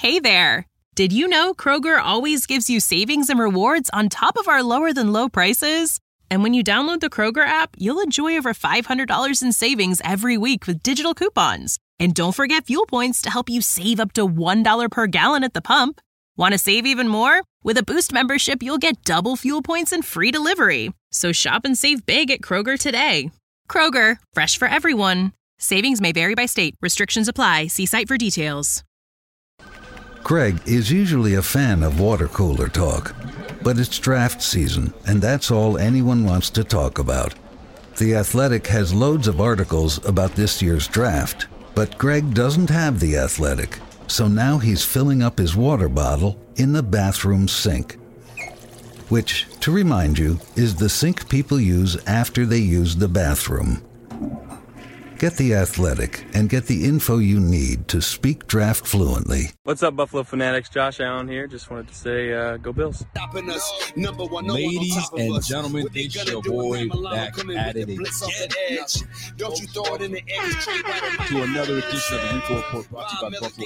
Hey there! Did you know Kroger always gives you savings and rewards on top of our lower-than-low prices? And when you download the Kroger app, you'll enjoy over $500 in savings every week with digital coupons. And don't forget fuel points to help you save up to $1 per gallon at the pump. Want to save even more? With a Boost membership, you'll get double fuel points and free delivery. So shop and save big at Kroger today. Kroger, fresh for everyone. Savings may vary by state. Restrictions apply. See site for details. Greg is usually a fan of water cooler talk, but it's draft season, and that's all anyone wants to talk about. The Athletic has loads of articles about this year's draft, but Greg doesn't have The Athletic, so now he's filling up his water bottle in the bathroom sink, which, to remind you, is the sink people use after they use the bathroom. Get The Athletic and get the info you need to speak draft fluently. What's up, Buffalo Fanatics? Josh Allen here. Just wanted to say, go Bills. Ladies and gentlemen, it's your boy back at it again. To another edition of the Rico Report brought to you by Buffalo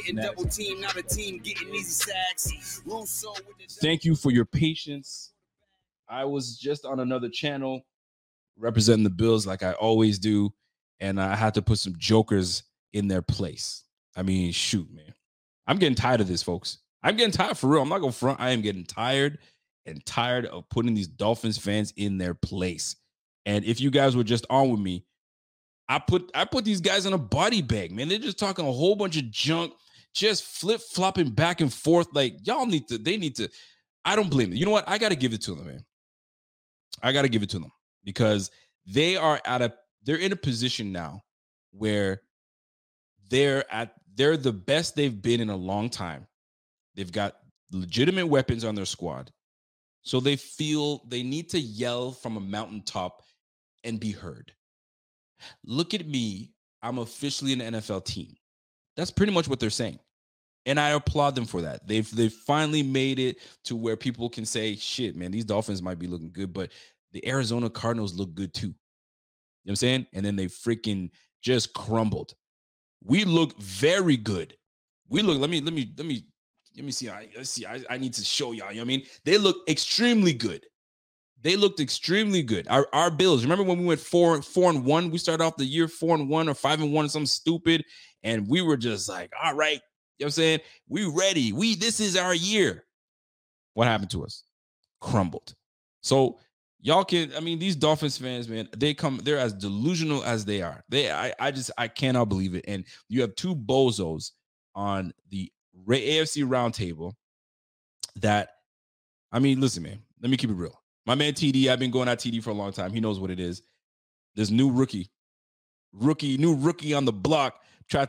Fanatics. Thank you for your patience. I was just on another channel representing the Bills like I always do. And I had to put some jokers in their place. I mean, shoot, man. I'm getting tired of this, folks. I'm getting tired for real. I'm not going to front. I am getting tired of putting these Dolphins fans in their place. And if you guys were just on with me, I put these guys in a body bag, man. They're just talking a whole bunch of junk, just flip-flopping back and forth. Like, they need to. I don't blame them. You know what? I got to give it to them, man. I got to give it to them because they're in a position now where they're the best they've been in a long time. They've got legitimate weapons on their squad. So they feel they need to yell from a mountaintop and be heard. Look at me. I'm officially an NFL team. That's pretty much what they're saying. And I applaud them for that. They've finally made it to where people can say, shit, man, these Dolphins might be looking good, but the Arizona Cardinals look good too. You know what I'm saying? And then they freaking just crumbled. We look very good. We look, let me see. I need to show y'all. You know what I mean? They look extremely good. They looked extremely good. Our Bills, remember when we went 4-1? We started off the year 4-1 or 5-1 or something stupid. And we were just like, all right, you know what I'm saying? We ready. This is our year. What happened to us? Crumbled. So these Dolphins fans, man, they're as delusional as they are. I cannot believe it. And you have two bozos on the AFC roundtable that, listen, man, let me keep it real. My man TD, I've been going at TD for a long time. He knows what it is. This new rookie on the block trying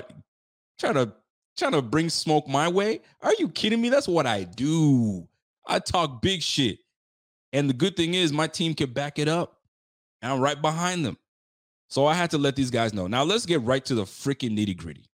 to bring smoke my way. Are you kidding me? That's what I do. I talk big shit. And the good thing is my team can back it up. And I'm right behind them. So I had to let these guys know. Now let's get right to the freaking nitty gritty.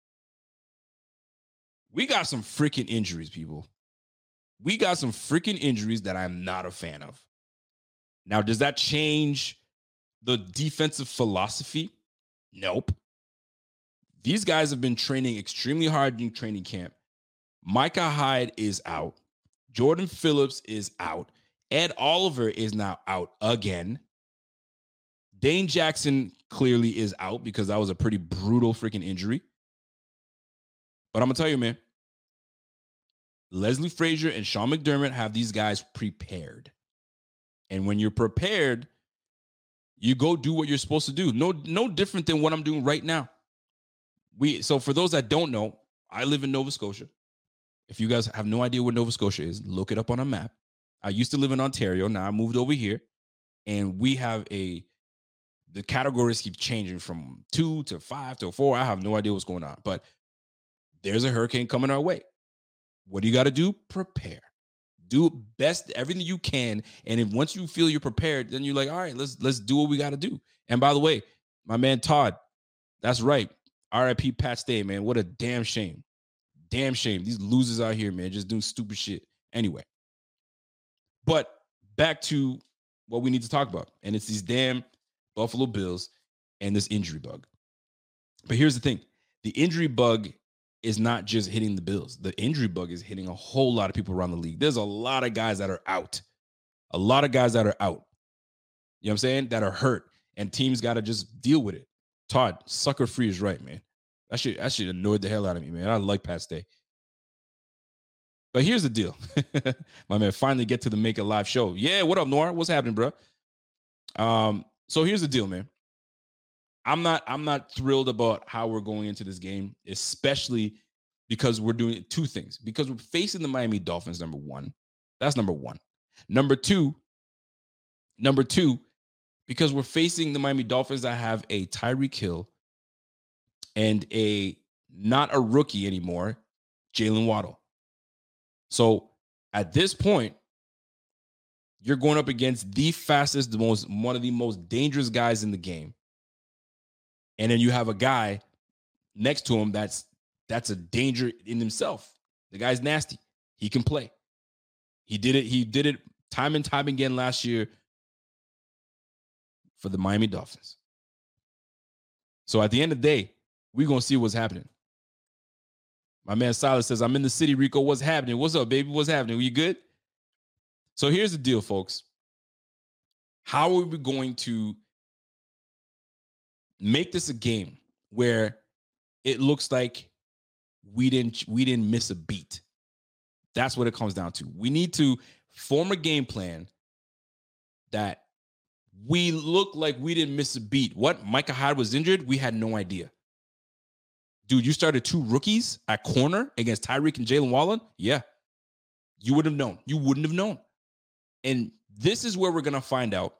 We got some freaking injuries, people. We got some freaking injuries that I'm not a fan of. Now, does that change the defensive philosophy? Nope. These guys have been training extremely hard in training camp. Micah Hyde is out. Jordan Phillips is out. Ed Oliver is now out again. Dane Jackson clearly is out because that was a pretty brutal freaking injury. But I'm going to tell you, man, Leslie Frazier and Sean McDermott have these guys prepared. And when you're prepared, you go do what you're supposed to do. No different than what I'm doing right now. So for those that don't know, I live in Nova Scotia. If you guys have no idea where Nova Scotia is, look it up on a map. I used to live in Ontario. Now I moved over here. And we have the categories keep changing from 2 to 5 to 4. I have no idea what's going on. But there's a hurricane coming our way. What do you got to do? Prepare. Do best, everything you can. And if once you feel you're prepared, then you're like, all right, let's do what we got to do. And by the way, my man Todd, that's right. RIP Pat Stay, man. What a damn shame. Damn shame. These losers out here, man, just doing stupid shit. Anyway. But back to what we need to talk about. And it's these damn Buffalo Bills and this injury bug. But here's the thing. The injury bug is not just hitting the Bills. The injury bug is hitting a whole lot of people around the league. There's a lot of guys that are out. A lot of guys that are out. You know what I'm saying? That are hurt. And teams got to just deal with it. Todd, sucker free is right, man. That shit annoyed the hell out of me, man. I like Pat Stay. But here's the deal. My man finally get to the Make It Live show. Yeah, what up, Noir? What's happening, bro? So here's the deal, man. I'm not thrilled about how we're going into this game, especially because we're doing two things. Because we're facing the Miami Dolphins, number one. That's number one. Number two, because we're facing the Miami Dolphins that have a Tyreek Hill and not a rookie anymore, Jalen Waddle. So at this point, you're going up against the fastest, one of the most dangerous guys in the game. And then you have a guy next to him that's a danger in himself. The guy's nasty. He can play. He did it time and time again last year for the Miami Dolphins. So at the end of the day, we're going to see what's happening. My man Silas says, I'm in the city, Rico. What's happening? What's up, baby? What's happening? Are you good? So here's the deal, folks. How are we going to make this a game where it looks like we didn't miss a beat? That's what it comes down to. We need to form a game plan that we look like we didn't miss a beat. What? Micah Hyde was injured? We had no idea. Dude, you started two rookies at corner against Tyreek and Jalen Waddle? Yeah. You would have known. You wouldn't have known. And this is where we're going to find out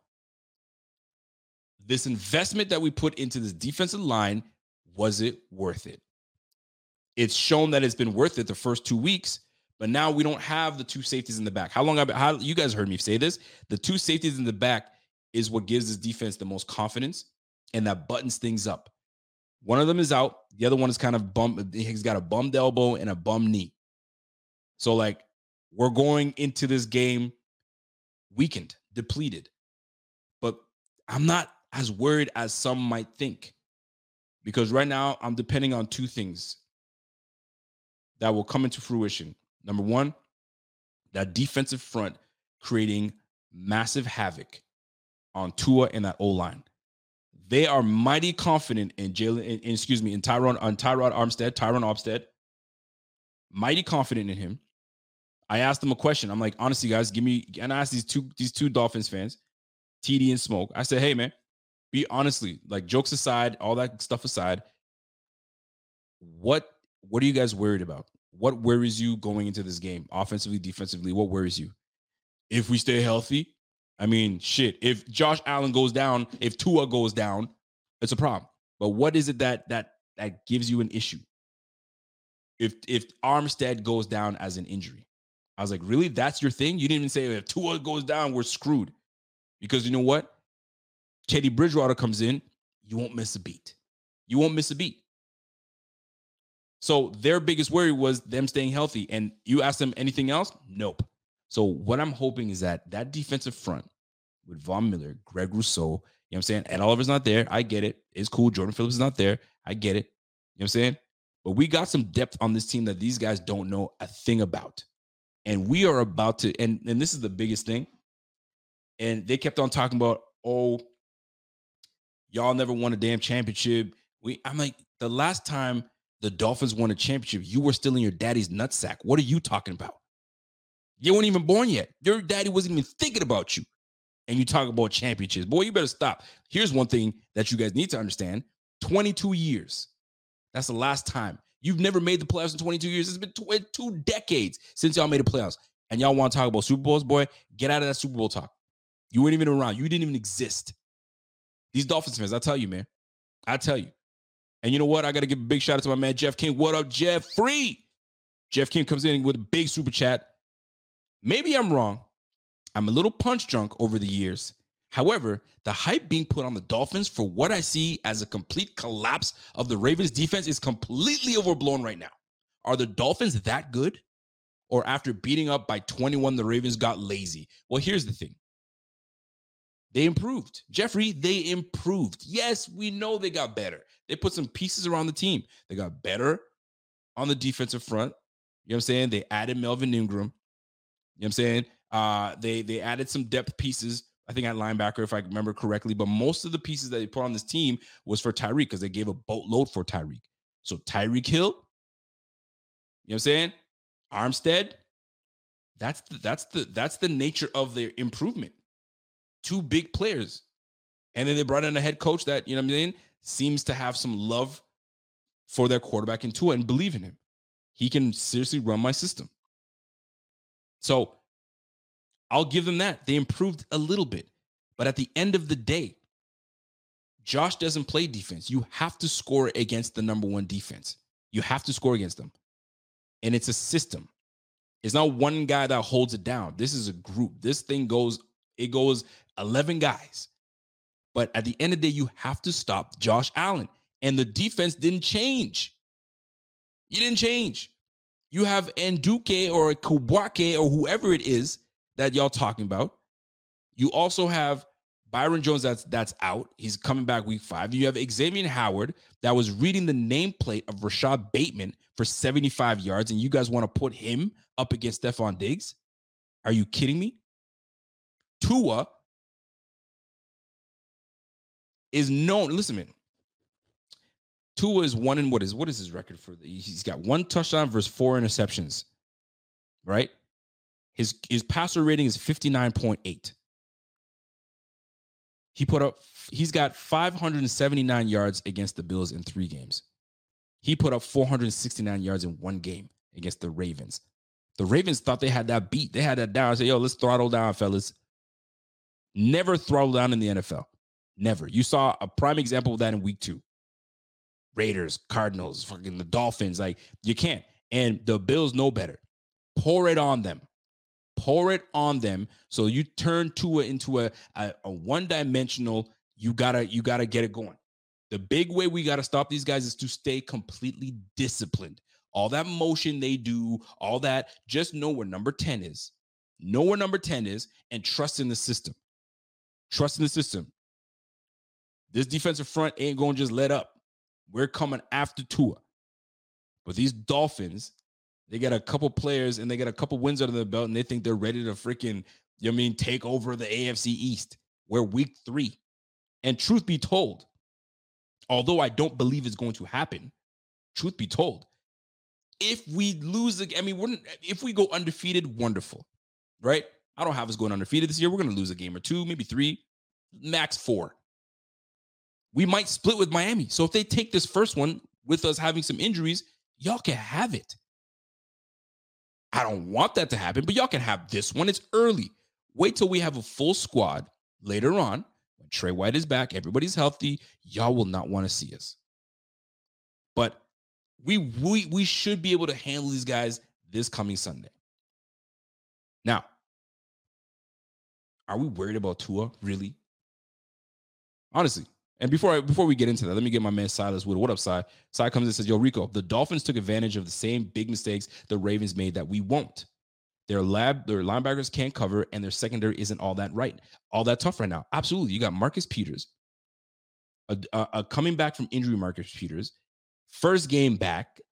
this investment that we put into this defensive line, was it worth it? It's shown that it's been worth it the first 2 weeks, but now we don't have the two safeties in the back. How you guys heard me say this? The two safeties in the back is what gives this defense the most confidence and that buttons things up. One of them is out. The other one is kind of bummed. He's got a bummed elbow and a bummed knee. So, like, we're going into this game weakened, depleted. But I'm not as worried as some might think. Because right now, I'm depending on two things that will come into fruition. Number one, that defensive front creating massive havoc on Tua and that O-line. They are mighty confident in Tyrod Armstead. Mighty confident in him. I asked them a question. I'm like, honestly, guys, and I asked these two Dolphins fans, TD and Smoke. I said, hey, man, be honestly, like, jokes aside, all that stuff aside, what are you guys worried about? What worries you going into this game? Offensively, defensively, what worries you? If we stay healthy, I mean, shit, if Josh Allen goes down, if Tua goes down, it's a problem. But what is it that gives you an issue? If Armstead goes down as an injury, I was like, really? That's your thing? You didn't even say if Tua goes down, we're screwed. Because you know what? Teddy Bridgewater comes in, you won't miss a beat. You won't miss a beat. So their biggest worry was them staying healthy. And you ask them anything else? Nope. So what I'm hoping is that defensive front with Von Miller, Greg Rousseau, you know what I'm saying? Ed Oliver's not there. I get it. It's cool. Jordan Phillips is not there. I get it. You know what I'm saying? But we got some depth on this team that these guys don't know a thing about. And we are about to, and this is the biggest thing. And they kept on talking about, oh, y'all never won a damn championship. I'm like, the last time the Dolphins won a championship, you were still in your daddy's nutsack. What are you talking about? You weren't even born yet. Your daddy wasn't even thinking about you. And you talk about championships. Boy, you better stop. Here's one thing that you guys need to understand. 22 years. That's the last time. You've never made the playoffs in 22 years. It's been 2 decades since y'all made the playoffs. And y'all want to talk about Super Bowls? Boy, get out of that Super Bowl talk. You weren't even around. You didn't even exist. These Dolphins fans, I tell you, man. I tell you. And you know what? I got to give a big shout out to my man, Jeff King. What up, Jeff? Free. Jeff King comes in with a big super chat. Maybe I'm wrong. I'm a little punch drunk over the years. However, the hype being put on the Dolphins for what I see as a complete collapse of the Ravens defense is completely overblown right now. Are the Dolphins that good? Or after beating up by 21, the Ravens got lazy? Well, here's the thing. They improved. Jeffrey, they improved. Yes, we know they got better. They put some pieces around the team. They got better on the defensive front. You know what I'm saying? They added Melvin Ingram. You know what I'm saying? They added some depth pieces, I think at linebacker, if I remember correctly. But most of the pieces that they put on this team was for Tyreek because they gave a boatload for Tyreek. So Tyreek Hill, you know what I'm saying? Armstead, that's the nature of their improvement. Two big players. And then they brought in a head coach that, you know what I'm saying, seems to have some love for their quarterback in Tua and believe in him. He can seriously run my system. So I'll give them that. They improved a little bit. But at the end of the day, Josh doesn't play defense. You have to score against the number one defense. You have to score against them. And it's a system. It's not one guy that holds it down. This is a group. This thing goes 11 guys. But at the end of the day, you have to stop Josh Allen. And the defense didn't change. You didn't change. You have Nduke or Kubwake or whoever it is that y'all talking about. You also have Byron Jones that's out. He's coming back week 5. You have Xavier Howard that was reading the nameplate of Rashad Bateman for 75 yards, and you guys want to put him up against Stephon Diggs? Are you kidding me? Tua is known. Listen, man. Tua is one in what is his record for? He's got 1 touchdown versus 4 interceptions, right? His passer rating is 59.8. He's got 579 yards against the Bills in 3 games. He put up 469 yards in 1 game against the Ravens. The Ravens thought they had that beat. They had that down. I said, yo, let's throttle down, fellas. Never throttle down in the NFL. Never. You saw a prime example of that in week 2. Raiders, Cardinals, fucking the Dolphins. Like, you can't. And the Bills know better. Pour it on them. Pour it on them. So you turn Tua into a one-dimensional, you gotta get it going. The big way we gotta stop these guys is to stay completely disciplined. All that motion they do, all that, just know where number 10 is. Know where number 10 is and trust in the system. Trust in the system. This defensive front ain't going to just let up. We're coming after Tua. But these Dolphins, they got a couple players and they got a couple wins under their belt and they think they're ready to freaking, you know what I mean, take over the AFC East. We're week 3. And truth be told, although I don't believe it's going to happen, truth be told, if we lose, if we go undefeated, wonderful, right? I don't have us going undefeated this year. We're going to lose a game or 2, maybe 3, max 4. We might split with Miami. So if they take this first one with us having some injuries, y'all can have it. I don't want that to happen, but y'all can have this one. It's early. Wait till we have a full squad later on. When Trey White is back, everybody's healthy. Y'all will not want to see us. But we should be able to handle these guys this coming Sunday. Now, are we worried about Tua, really? Honestly. And before we get into that, let me get my man Silas Wood. What up, Si? Si comes and says, yo, Rico, the Dolphins took advantage of the same big mistakes the Ravens made that we won't. Their linebackers can't cover, and their secondary isn't all that tough right now. Absolutely. You got Marcus Peters, coming back from injury, Marcus Peters, first game back.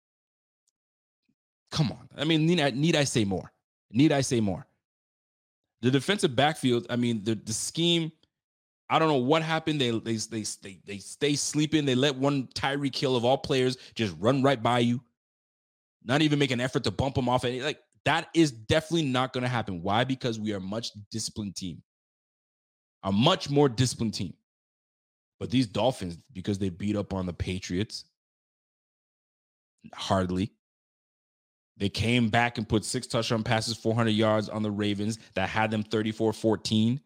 Come on. I mean, need I say more? Need I say more? The defensive backfield, I mean, the scheme, I don't know what happened. They stay sleeping. They let one Tyreek Hill of all players just run right by you. Not even make an effort to bump them off. Like, that is definitely not going to happen. Why? Because we are a much disciplined team. A much more disciplined team. But these Dolphins, because they beat up on the Patriots, hardly. They came back and put 6 touchdown passes, 400 yards on the Ravens that had them 35-14.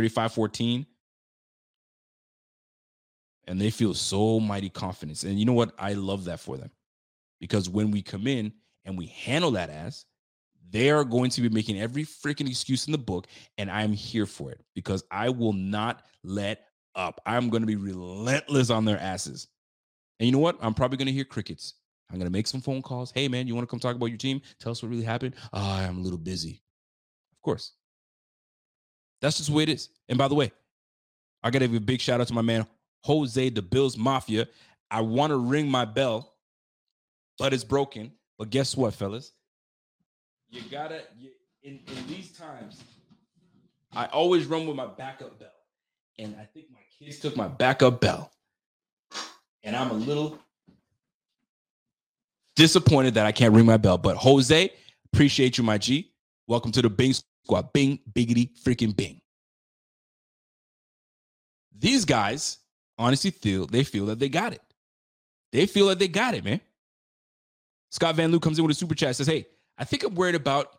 And they feel so mighty confident. And you know what? I love that for them. Because when we come in and we handle that ass, they are going to be making every freaking excuse in the book. And I'm here for it. Because I will not let up. I'm going to be relentless on their asses. And you know what? I'm probably going to hear crickets. I'm going to make some phone calls. Hey, man, you want to come talk about your team? Tell us what really happened. I'm a little busy. Of course. That's just the way it is. And by the way, I got to give a big shout out to my man, Jose, the Bills Mafia. I want to ring my bell but it's broken. But guess what, fellas? You gotta, in these times, I always run with my backup bell. And I think my kids took my backup bell. And I'm a little disappointed that I can't ring my bell. But Jose, appreciate you, my G. Welcome to the Bing Squad. Bing, biggity, freaking bing. These guys honestly feel that they got it. They feel that they got it, man. Scott Van Loo comes in with a super chat, says, hey, what I think I'm worried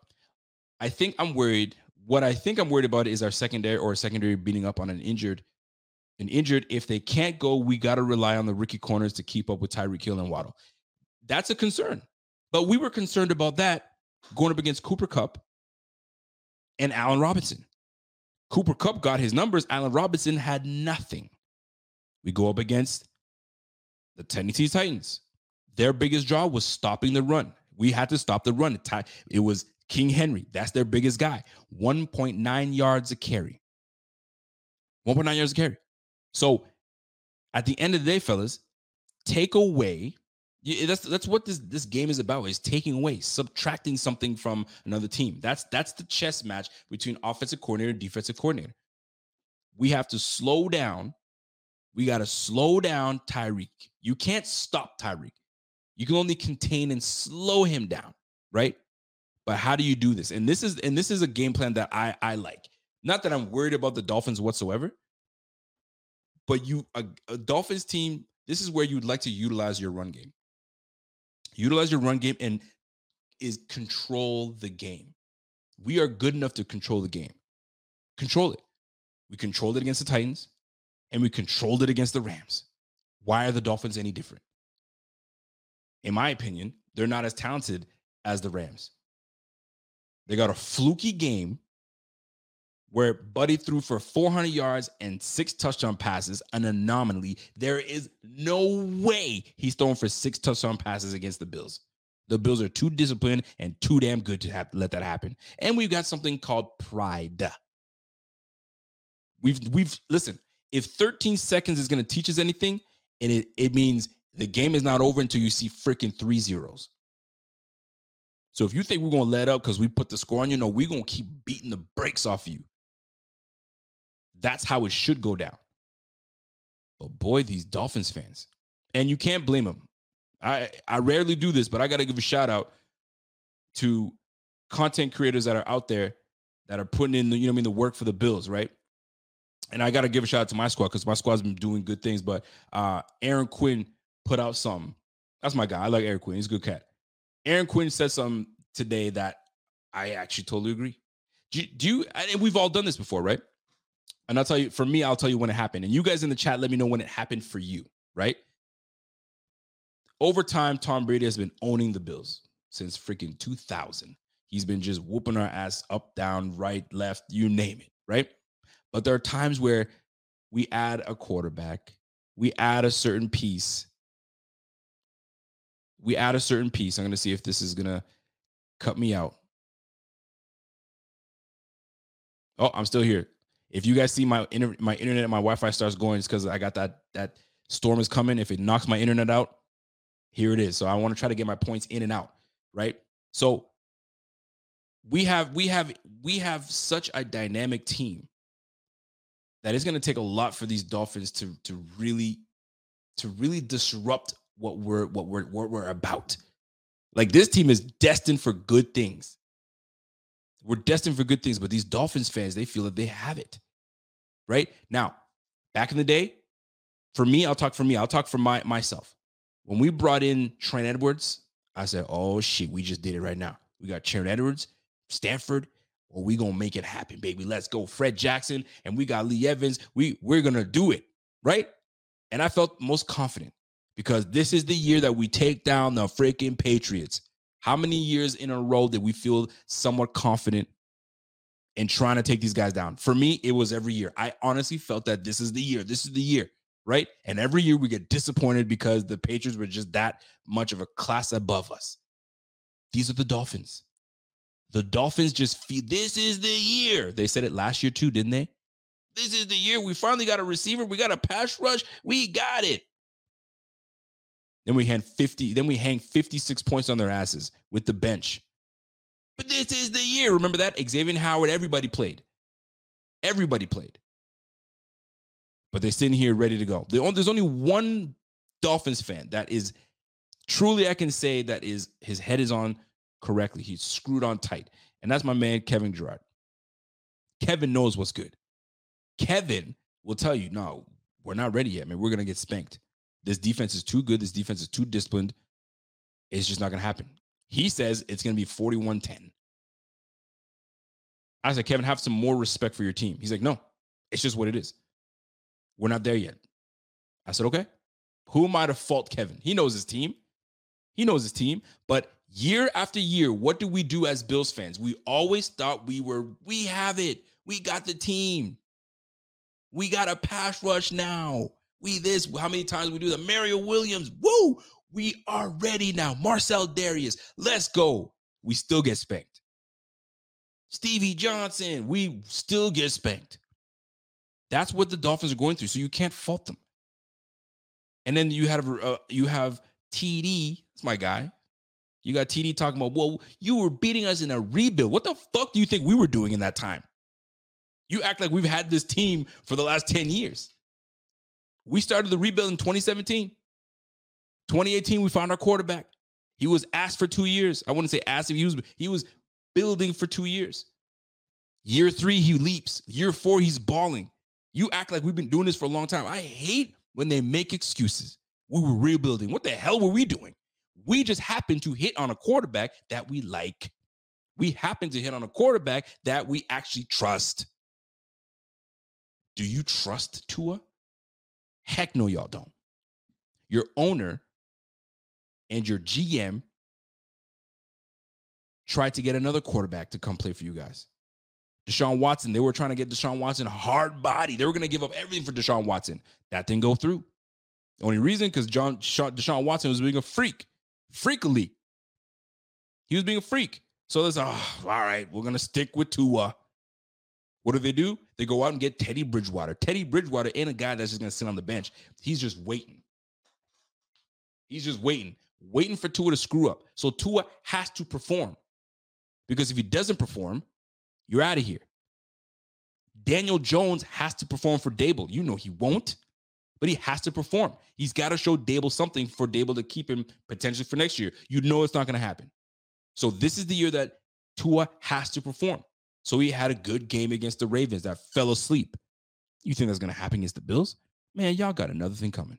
about is our secondary beating up on an injured. If they can't go, we got to rely on the rookie corners to keep up with Tyreek Hill and Waddle. That's a concern. But we were concerned about that going up against Cooper Kupp and Allen Robinson. Cooper Kupp got his numbers. Allen Robinson had nothing. We go up against the Tennessee Titans. Their biggest draw was stopping the run. We had to stop the run. It was King Henry. That's their biggest guy. 1.9 yards a carry. 1.9 yards a carry. So at the end of the day, fellas, take away. That's what this game is about, is taking away, subtracting something from another team. That's the chess match between offensive coordinator and defensive coordinator. We have to slow down. We got to slow down Tyreek. You can't stop Tyreek. You can only contain and slow him down, right? But how do you do this? And this is a game plan that I like. Not that I'm worried about the Dolphins whatsoever, but a Dolphins team, this is where you'd like to utilize your run game. Utilize your run game and control the game. We are good enough to control the game. Control it. We controlled it against the Titans, and we controlled it against the Rams. Why are the Dolphins any different? In my opinion, they're not as talented as the Rams. They got a fluky game where Buddy threw for 400 yards and 6 touchdown passes, an anomaly. There is no way he's throwing for 6 touchdown passes against the Bills. The Bills are too disciplined and too damn good to let that happen. And we've got something called pride. We've listen, if 13 seconds is going to teach us anything, and it means the game is not over until you see freaking 3 zeros. So if you think we're going to let up because we put the score on you, no, we're going to keep beating the brakes off you. That's how it should go down. But boy, these Dolphins fans, and you can't blame them. I rarely do this, but I got to give a shout out to content creators that are out there that are putting in the work for the Bills, right? And I got to give a shout out to my squad because my squad's been doing good things. But Aaron Quinn put out something. That's my guy. I like Aaron Quinn. He's a good cat. Aaron Quinn said something today that I actually totally agree. Do you? And we've all done this before, right? And I'll tell you, for me, I'll tell you when it happened. And you guys in the chat, let me know when it happened for you, right? Over time, Tom Brady has been owning the Bills since freaking 2000. He's been just whooping our ass up, down, right, left, you name it, right? But there are times where we add a quarterback, we add a certain piece. I'm going to see if this is going to cut me out. Oh, I'm still here. If you guys see my internet and my Wi-Fi starts going, it's because I got that storm is coming. If it knocks my internet out, here it is. So I want to try to get my points in and out, right? So we have such a dynamic team that it's going to take a lot for these Dolphins to really disrupt what we're about. Like, this team is destined for good things. We're destined for good things, but these Dolphins fans, they feel that they have it. Right? Now, back in the day, for me, I'll talk for myself. When we brought in Trent Edwards, I said, oh shit, we just did it right now. We got Trent Edwards, Stanford, well, we gonna make it happen, baby. Let's go. Fred Jackson, and we got Lee Evans. We're gonna do it, right? And I felt most confident because this is the year that we take down the freaking Patriots. How many years in a row did we feel somewhat confident in trying to take these guys down? For me, it was every year. I honestly felt that this is the year, right? And every year we get disappointed because the Patriots were just that much of a class above us. These are the Dolphins. The Dolphins just feel this is the year. They said it last year too, didn't they? This is the year. We finally got a receiver. We got a pass rush. We got it. Then we hang 56 points on their asses with the bench. But this is the year. Remember that? Xavier Howard, everybody played. Everybody played. But they're sitting here ready to go. There's only one Dolphins fan that is truly, I can say, that is his head is on correctly. He's screwed on tight. And that's my man, Kevin Gerard. Kevin knows what's good. Kevin will tell you, no, we're not ready yet, man. We're going to get spanked. This defense is too good. This defense is too disciplined. It's just not going to happen. He says it's going to be 41-10. I said, Kevin, have some more respect for your team. He's like, no, it's just what it is. We're not there yet. I said, okay. Who am I to fault Kevin? He knows his team. But year after year, what do we do as Bills fans? We always thought we have it. We got the team. We got a pass rush now. How many times we do that? Mario Williams, woo! We are ready now. Marcel Darius, let's go. We still get spanked. Stevie Johnson, we still get spanked. That's what the Dolphins are going through, so you can't fault them. And then you have TD, that's my guy. You got TD talking about, well, you were beating us in a rebuild. What the fuck do you think we were doing in that time? You act like we've had this team for the last 10 years. We started the rebuild in 2017. 2018, we found our quarterback. He was asked for 2 years. I wouldn't say asked him. He was building for 2 years. Year 3, he leaps. Year 4, he's balling. You act like we've been doing this for a long time. I hate when they make excuses. We were rebuilding. What the hell were we doing? We just happened to hit on a quarterback that we like. We happened to hit on a quarterback that we actually trust. Do you trust Tua? Heck no, y'all don't. Your owner and your GM tried to get another quarterback to come play for you guys. Deshaun Watson, they were trying to get Deshaun Watson hard body. They were going to give up everything for Deshaun Watson. That didn't go through. The only reason, because Deshaun Watson was being a freak. Freakily. He was being a freak. So that's, all right, we're going to stick with Tua. What do? They go out and get Teddy Bridgewater. Teddy Bridgewater ain't a guy that's just going to sit on the bench. He's just waiting. Waiting for Tua to screw up. So Tua has to perform. Because if he doesn't perform, you're out of here. Daniel Jones has to perform for Dable. You know he won't, but he has to perform. He's got to show Dable something for Dable to keep him potentially for next year. You know it's not going to happen. So this is the year that Tua has to perform. So he had a good game against the Ravens that fell asleep. You think that's going to happen against the Bills? Man, y'all got another thing coming.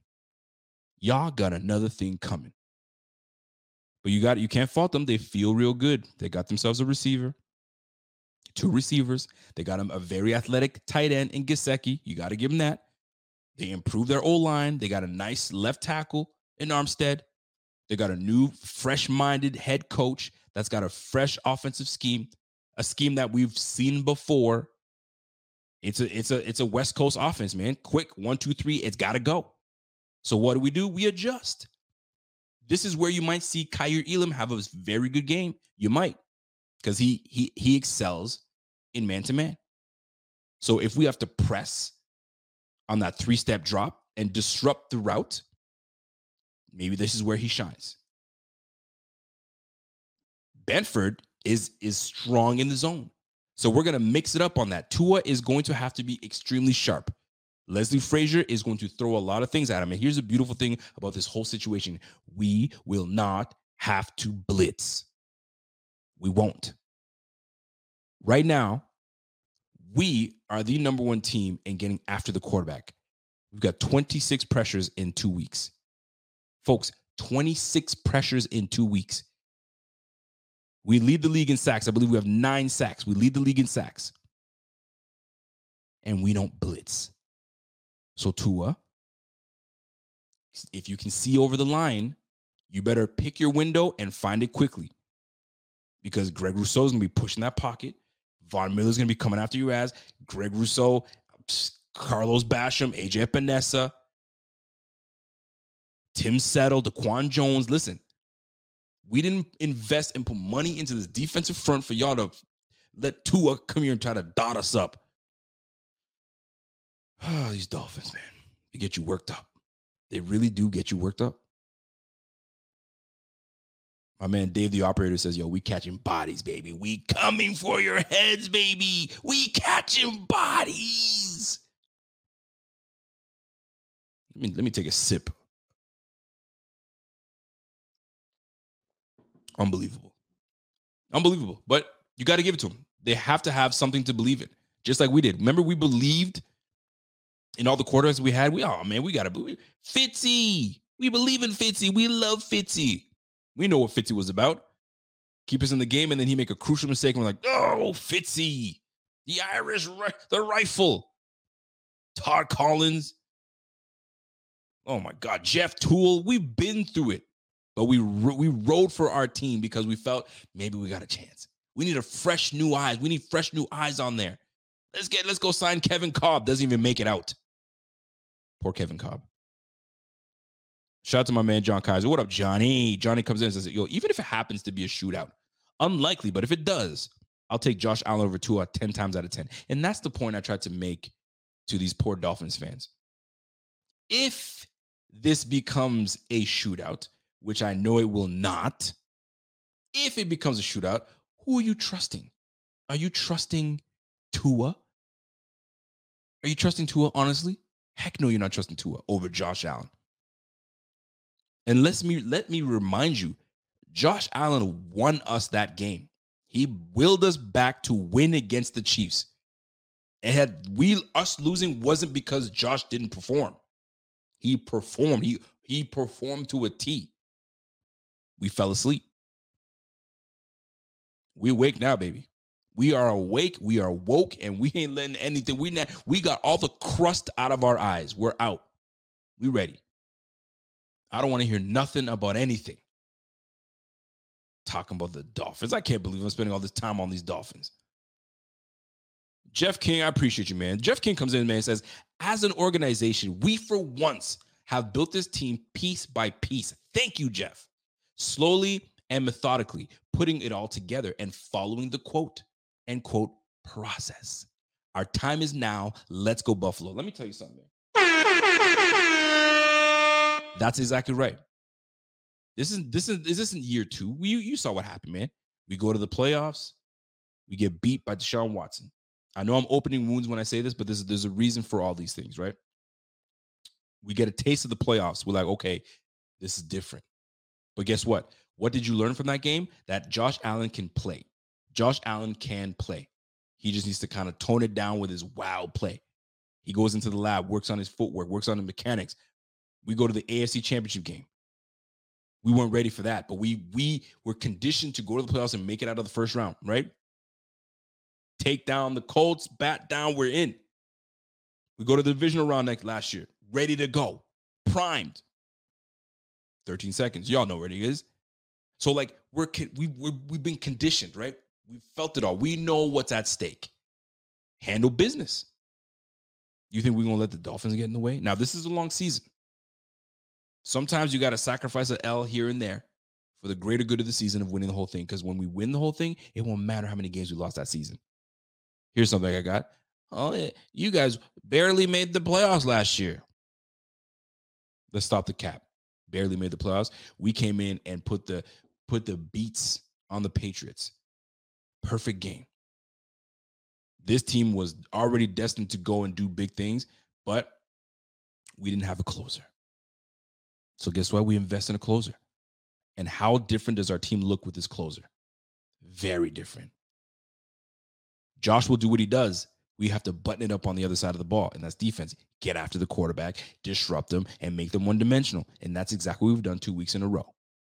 But you can't fault them. They feel real good. They got themselves a receiver, 2 receivers. They got him a very athletic tight end in Gesicki. You got to give them that. They improved their O-line. They got a nice left tackle in Armstead. They got a new, fresh-minded head coach that's got a fresh offensive scheme, a scheme that we've seen before. It's a West Coast offense, man. Quick, 1, 2, 3. It's got to go. So what do? We adjust. This is where you might see Kaiir Elam have a very good game. You might, because he excels in man-to-man. So if we have to press on that 3-step drop and disrupt the route, maybe this is where he shines. Benford is strong in the zone. So we're going to mix it up on that. Tua is going to have to be extremely sharp. Leslie Frazier is going to throw a lot of things at him. And here's the beautiful thing about this whole situation. We will not have to blitz. We won't. Right now, we are the number 1 team in getting after the quarterback. We've got 26 pressures in 2 weeks. Folks, 26 pressures in 2 weeks. We lead the league in sacks. I believe we have 9 sacks. We lead the league in sacks. And we don't blitz. So Tua, if you can see over the line, you better pick your window and find it quickly. Because Greg Rousseau is going to be pushing that pocket. Von Miller's going to be coming after your ass. Greg Rousseau, Carlos Basham, AJ Epinesa, Tim Settle, DaQuan Jones. Listen, we didn't invest and put money into this defensive front for y'all to let Tua come here and try to dot us up. Oh, these Dolphins, man. They get you worked up. They really do get you worked up. My man Dave, the operator, says, yo, we catching bodies, baby. We coming for your heads, baby. We catching bodies. Let me take a sip. Unbelievable. But you got to give it to them. They have to have something to believe in, just like we did. Remember, we believed in all the quarterbacks we had. We got to believe. Fitzy. We believe in Fitzy. We love Fitzy. We know what Fitzy was about. Keep us in the game, and then he make a crucial mistake, and we're like, oh, Fitzy. The Irish, the rifle. Todd Collins. Oh, my God. Jeff Toole. We've been through it. But we rode for our team because we felt maybe we got a chance. We need fresh new eyes. We need fresh new eyes on there. Let's go sign Kevin Kolb. Doesn't even make it out. Poor Kevin Kolb. Shout out to my man John Kaiser. What up, Johnny? Johnny comes in and says, yo, even if it happens to be a shootout, unlikely, but if it does, I'll take Josh Allen over Tua 10 times out of 10. And that's the point I tried to make to these poor Dolphins fans. If this becomes a shootout, which I know it will not, if it becomes a shootout, who are you trusting? Are you trusting Tua? Are you trusting Tua, honestly? Heck no, you're not trusting Tua over Josh Allen. And let me remind you, Josh Allen won us that game. He willed us back to win against the Chiefs. And us losing wasn't because Josh didn't perform. He performed. He performed to a T. We fell asleep. We awake now, baby. We are awake. We are woke, and we ain't letting anything. We got all the crust out of our eyes. We're out. We ready. I don't want to hear nothing about anything. Talking about the Dolphins. I can't believe I'm spending all this time on these Dolphins. Jeff King, I appreciate you, man. Jeff King comes in, man, and says, as an organization, we for once have built this team piece by piece. Thank you, Jeff. Slowly and methodically putting it all together and following the quote and quote process. Our time is now. Let's go Buffalo. Let me tell you something. That's exactly right. This isn't year two. You saw what happened, man. We go to the playoffs. We get beat by Deshaun Watson. I know I'm opening wounds when I say this, but there's a reason for all these things, right? We get a taste of the playoffs. We're like, okay, this is different. But guess what? What did you learn from that game? That Josh Allen can play. Josh Allen can play. He just needs to kind of tone it down with his wild play. He goes into the lab, works on his footwork, works on the mechanics. We go to the AFC Championship game. We weren't ready for that, but we were conditioned to go to the playoffs and make it out of the first round, right? Take down the Colts, bat down, we're in. We go to the divisional round last year, ready to go, primed. 13 seconds. Y'all know where it is. So like we've been conditioned, right? We've felt it all. We know what's at stake. Handle business. You think we're going to let the Dolphins get in the way? Now, this is a long season. Sometimes you got to sacrifice an L here and there for the greater good of the season of winning the whole thing. Because when we win the whole thing, it won't matter how many games we lost that season. Here's something I got. Oh, yeah, you guys barely made the playoffs last year. Let's stop the cap. Barely made the playoffs. We came in and put the beats on the Patriots. Perfect game. This team was already destined to go and do big things, but we didn't have a closer. So guess what? We invest in a closer. And how different does our team look with this closer? Very different. Josh will do what he does. We have to button it up on the other side of the ball, and that's defense. Get after the quarterback, disrupt them, and make them one-dimensional. And that's exactly what we've done 2 weeks in a row.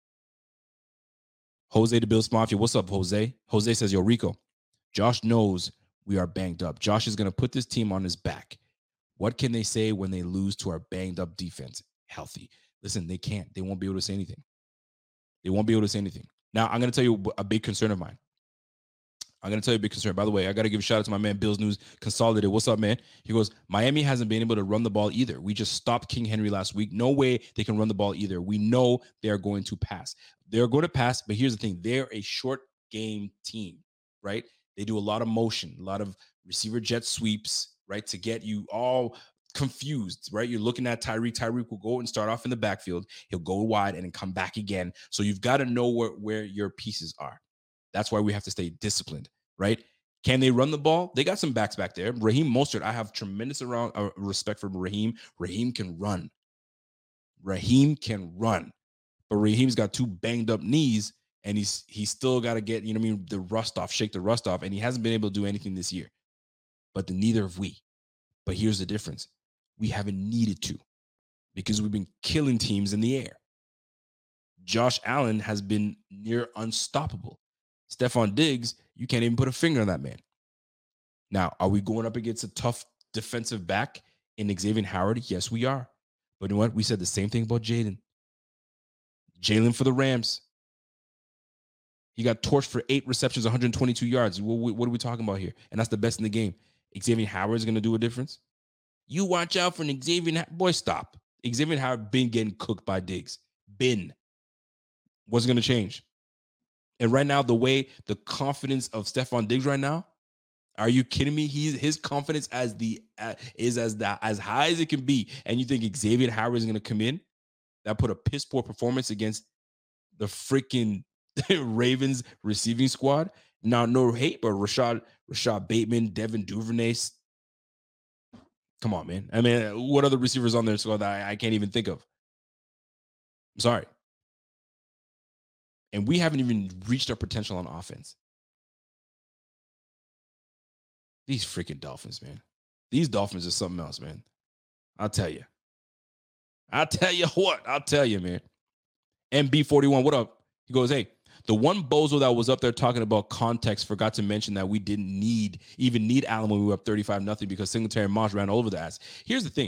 Jose the Bills Mafia. What's up, Jose? Jose says, yo, Rico, Josh knows we are banged up. Josh is going to put this team on his back. What can they say when they lose to our banged-up defense? Healthy. Listen, they can't. They won't be able to say anything. They won't be able to say anything. Now, I'm going to tell you a big concern of mine. By the way, I got to give a shout out to my man, Bills News Consolidated. What's up, man? He goes, Miami hasn't been able to run the ball either. We just stopped King Henry last week. No way they can run the ball either. We know they are going to pass. They're going to pass, but here's the thing. They're a short game team, right? They do a lot of motion, a lot of receiver jet sweeps, right, to get you all confused, right? You're looking at Tyreek. Tyreek will go and start off in the backfield. He'll go wide and then come back again. So you've got to know where your pieces are. That's why we have to stay disciplined, right? Can they run the ball? They got some backs back there. Raheem Mostert, I have tremendous respect for Raheem. Raheem can run. But Raheem's got 2 banged up knees, and he's still got to get, the rust off, shake the rust off, and he hasn't been able to do anything this year. But neither have we. But here's the difference. We haven't needed to because we've been killing teams in the air. Josh Allen has been near unstoppable. Stephon Diggs, you can't even put a finger on that man. Now, are we going up against a tough defensive back in Xavier Howard? Yes, we are. But you know what? We said the same thing about Jalen. Jalen for the Rams. He got torched for 8 receptions, 122 yards. What are we talking about here? And that's the best in the game. Xavier Howard is going to do a difference. You watch out for Xavier. Boy, stop. Xavier Howard been getting cooked by Diggs. What's going to change? And right now, the confidence of Stephon Diggs right now, are you kidding me? His confidence is as high as it can be. And you think Xavier Howard is going to come in? That put a piss poor performance against the freaking Ravens receiving squad. Now, no hate, but Rashad Bateman, Devin Duvernay. Come on, man. I mean, what other receivers on their squad that I can't even think of? I'm sorry. And we haven't even reached our potential on offense. These freaking Dolphins, man. These Dolphins are something else, man. I'll tell you. I'll tell you, man. MB41, what up? He goes, hey, the one bozo that was up there talking about context forgot to mention that we didn't even need Allen when we were up 35-0 because Singletary and Moss ran all over the ass. Here's the thing.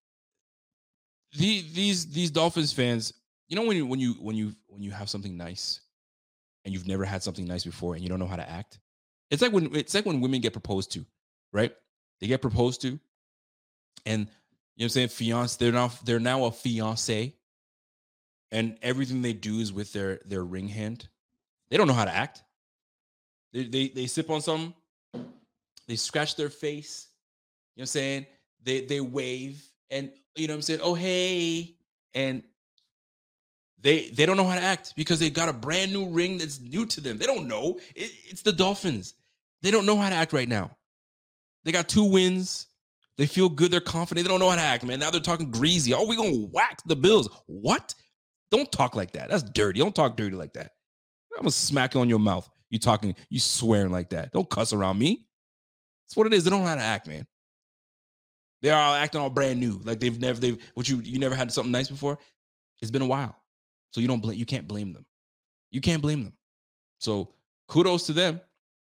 These Dolphins fans, when you have something nice and you've never had something nice before and you don't know how to act. It's like when women get proposed to, right? They get proposed to, and you know what I'm saying, fiance, they're now a fiance, and everything they do is with their ring hand. They don't know how to act. They sip on something, they scratch their face, you know what I'm saying? They wave, and you know what I'm saying, oh hey, and they don't know how to act because they got a brand new ring that's new to them. They don't know. It's the Dolphins. They don't know how to act right now. They got 2 wins. They feel good. They're confident. They don't know how to act, man. Now they're talking greasy. Oh, we're going to whack the Bills. What? Don't talk like that. That's dirty. Don't talk dirty like that. I'm going to smack you on your mouth. You swearing like that. Don't cuss around me. That's what it is. They don't know how to act, man. They are all acting all brand new. Like you never had something nice before. It's been a while. So you can't blame them. You can't blame them. So kudos to them.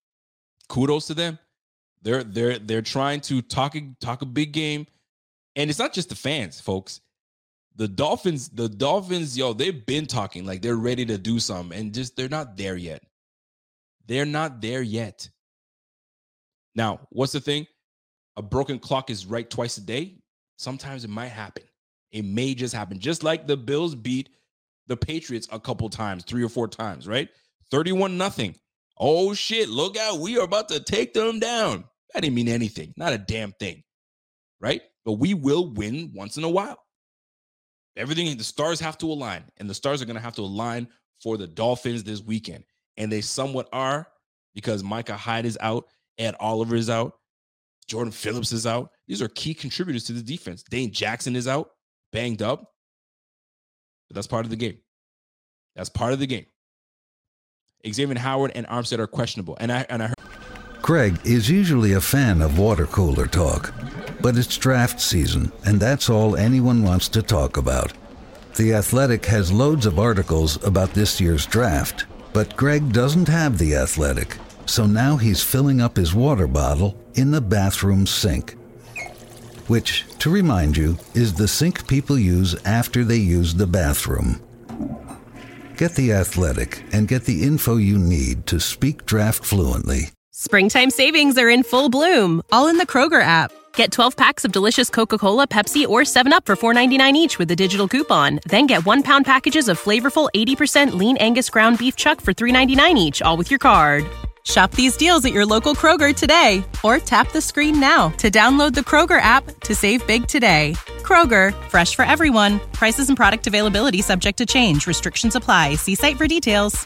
They're trying to talk a big game. And it's not just the fans, folks. The Dolphins, they've been talking like they're ready to do something, and just they're not there yet. They're not there yet. Now, what's the thing? A broken clock is right twice a day. Sometimes it might happen. It may just happen. Just like the Bills beat the Patriots a couple times, 3 or 4 times, right? 31-0. Oh shit, look out. We are about to take them down. That didn't mean anything. Not a damn thing. Right? But we will win once in a while. The stars have to align, and the stars are going to have to align for the Dolphins this weekend. And they somewhat are, because Micah Hyde is out, Ed Oliver is out, Jordan Phillips is out. These are key contributors to the defense. Dane Jackson is out, banged up. But that's part of the game. That's part of the game. Xavier Howard and Armstead are questionable. And I heard Craig is usually a fan of water cooler talk, but it's draft season, and that's all anyone wants to talk about. The Athletic has loads of articles about this year's draft, but Greg doesn't have The Athletic, so now he's filling up his water bottle in the bathroom sink. Which, to remind you, is the sink people use after they use the bathroom. Get The Athletic and get the info you need to speak draft fluently. Springtime savings are in full bloom, all in the Kroger app. Get 12 packs of delicious Coca-Cola, Pepsi, or 7-Up for $4.99 each with a digital coupon. Then get 1-pound packages of flavorful 80% lean Angus ground beef chuck for $3.99 each, all with your card. Shop these deals at your local Kroger today, or tap the screen now to download the Kroger app to save big today. Kroger, fresh for everyone. Prices and product availability subject to change. Restrictions apply. See site for details.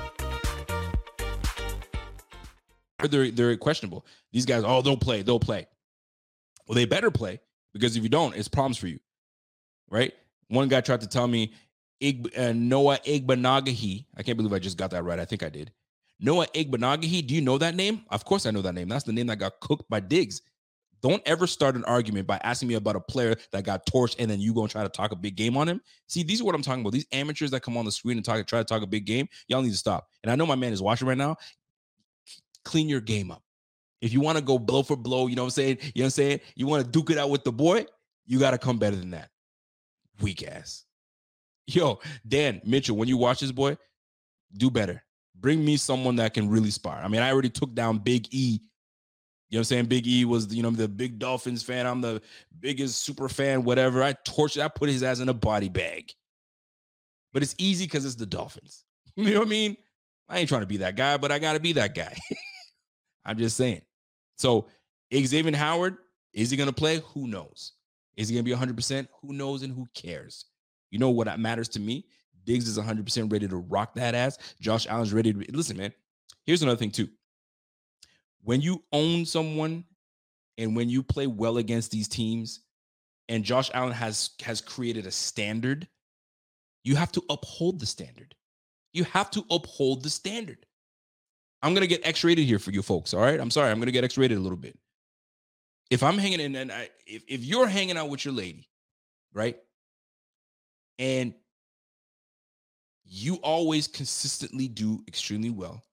They're questionable. These guys, they'll play. Well, they better play, because if you don't, it's problems for you, right? One guy tried to tell me Noah Igbenogany. I can't believe I just got that right. I think I did. Noah Igbenogany. Do you know that name? Of course I know that name. That's the name that got cooked by Diggs. Don't ever start an argument by asking me about a player that got torched and then you go and try to talk a big game on him. See, these are what I'm talking about. These amateurs that come on the screen and try to talk a big game, y'all need to stop. And I know my man is watching right now. Clean your game up. If you want to go blow for blow, you know what I'm saying? You want to duke it out with the boy, you got to come better than that. Weak ass. Yo, Dan Mitchell, when you watch this boy, do better. Bring me someone that can really spar. I mean, I already took down Big E. You know what I'm saying? Big E was, the big Dolphins fan. I'm the biggest super fan, whatever. I put his ass in a body bag. But it's easy because it's the Dolphins. You know what I mean? I ain't trying to be that guy, but I got to be that guy. I'm just saying. So Xavier Howard, is he going to play? Who knows? Is he going to be 100%? Who knows and who cares? You know what matters to me? Diggs is 100% ready to rock that ass. Josh Allen's ready to... Listen, man, here's another thing too. When you own someone and when you play well against these teams and Josh Allen has created a standard, you have to uphold the standard. You have to uphold the standard. I'm going to get X-rated here for you folks, all right? I'm sorry. I'm going to get X-rated a little bit. If I'm hanging in, and if you're hanging out with your lady, right? And you always consistently do extremely well.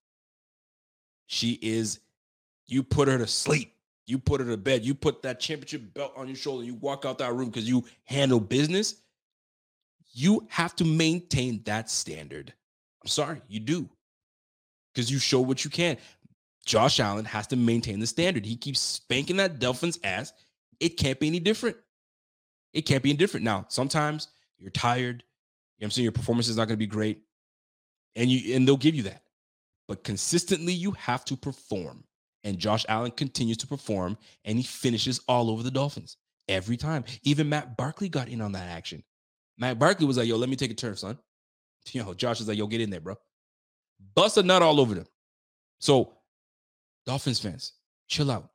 You put her to sleep. You put her to bed. You put that championship belt on your shoulder. You walk out that room because you handle business. You have to maintain that standard. I'm sorry, you do. Because you show what you can. Josh Allen has to maintain the standard. He keeps spanking that Dolphins ass. It can't be any different. It can't be any different. Now, sometimes you're tired. You know what I'm saying? Your performance is not going to be great. And they'll give you that. But consistently, you have to perform. And Josh Allen continues to perform, and he finishes all over the Dolphins every time. Even Matt Barkley got in on that action. Matt Barkley was like, yo, let me take a turn, son. Josh is like, yo, get in there, bro. Bust a nut all over them. So, Dolphins fans, chill out.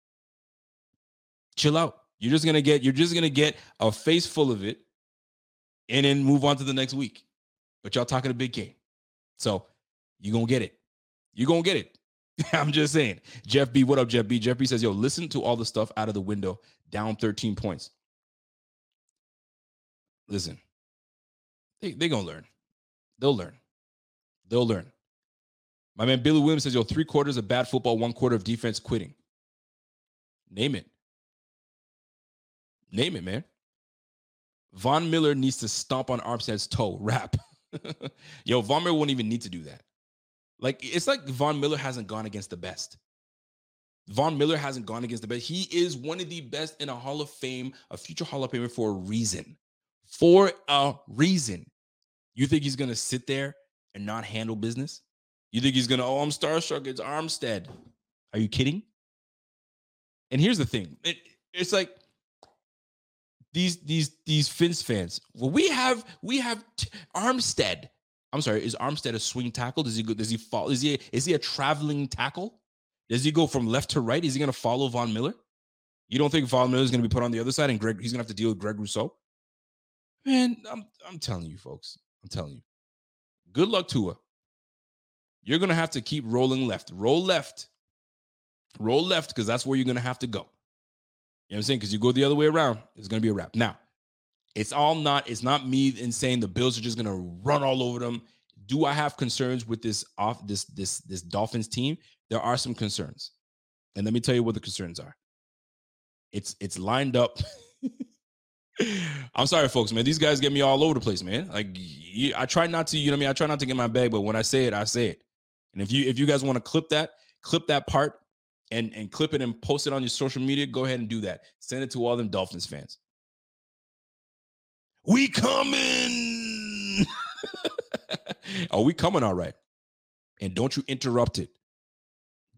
Chill out. You're just gonna get a face full of it and then move on to the next week. But y'all talking a big game. So you're gonna get it. You're gonna get it. I'm just saying. Jeff B, what up, Jeff B? Jeff B says, yo, listen to all the stuff out of the window, down 13 points. Listen, they're gonna learn. They'll learn. My man Billy Williams says, yo, 3 quarters of bad football, 1 quarter of defense quitting. Name it. Name it, man. Von Miller needs to stomp on Armstead's toe. Rap. Yo, Von Miller won't even need to do that. Like, it's like Von Miller hasn't gone against the best. Von Miller hasn't gone against the best. He is one of the best in a Hall of Fame, a future Hall of Famer for a reason. For a reason. You think he's going to sit there and not handle business? You think he's going to, I'm starstruck, it's Armstead. Are you kidding? And here's the thing. It's like these Finns fans. Well, we have Armstead. I'm sorry, is Armstead a swing tackle? Does he fall? Is he a traveling tackle? Does he go from left to right? Is he going to follow Von Miller? You don't think Von Miller is going to be put on the other side and he's going to have to deal with Greg Rousseau? Man, I'm telling you, folks. I'm telling you. Good luck, Tua. You're going to have to keep rolling left. Roll left. Roll left, because that's where you're going to have to go. You know what I'm saying? Because you go the other way around, it's going to be a wrap. Now, it's not me in saying the Bills are just going to run all over them. Do I have concerns with this Dolphins team? There are some concerns. And let me tell you what the concerns are. It's lined up. I'm sorry, folks, man. These guys get me all over the place, man. Like, I try not to, I try not to get my bag, but when I say it, I say it. And if you guys want to clip that part and clip it and post it on your social media, go ahead and do that. Send it to all them Dolphins fans. We coming. Oh, we coming all right. And don't you interrupt it.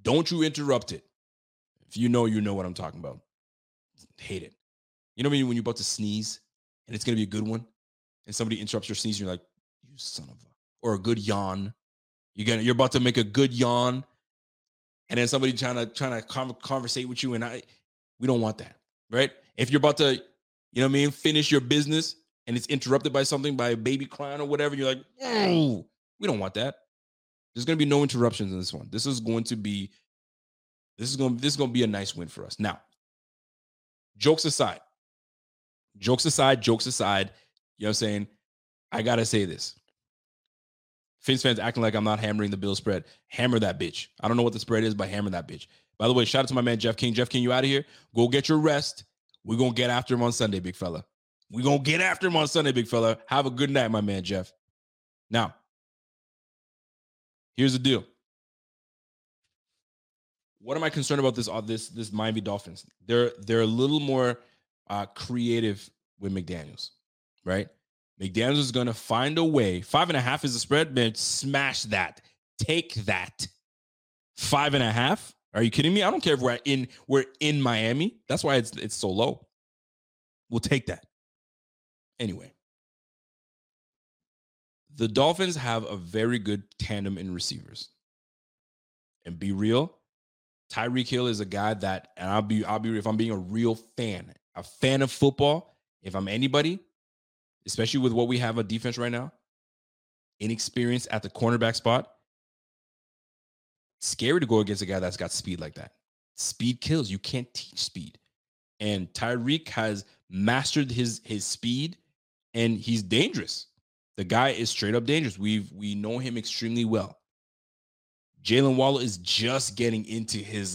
Don't you interrupt it. If you know what I'm talking about. Hate it. You know what I mean? When you're about to sneeze and it's going to be a good one and somebody interrupts your sneeze, you're like, you son of a, or a good yawn. You're about to make a good yawn and then somebody trying to conversate with you. And we don't want that, right? If you're about to, you know what I mean, finish your business and it's interrupted by something, by a baby crying or whatever, you're like, oh, we don't want that. There's going to be no interruptions in this one. This is going to be a nice win for us. Now, jokes aside, you know what I'm saying? I got to say this. Fins fans acting like I'm not hammering the Bill spread. Hammer that bitch. I don't know what the spread is, but hammer that bitch. By the way, shout out to my man, Jeff King. Jeff King, you out of here? Go get your rest. We're going to get after him on Sunday, big fella. We're going to get after him on Sunday, big fella. Have a good night, my man, Jeff. Now, here's the deal. What am I concerned about this Miami Dolphins? They're a little more creative with McDaniels, right? McDaniels is going to find a way. 5.5 is the spread, man. Smash that. Take that. 5.5? Are you kidding me? I don't care if we're in Miami. That's why it's so low. We'll take that. Anyway, the Dolphins have a very good tandem in receivers. And be real, Tyreek Hill is a guy that, and I'll be if I'm being a real fan, a fan of football, if I'm anybody, especially with what we have on defense right now, inexperience at the cornerback spot, scary to go against a guy that's got speed like that. Speed kills. You can't teach speed. And Tyreek has mastered his speed, and he's dangerous. The guy is straight up dangerous. We know him extremely well. Jalen Waddle is just getting into his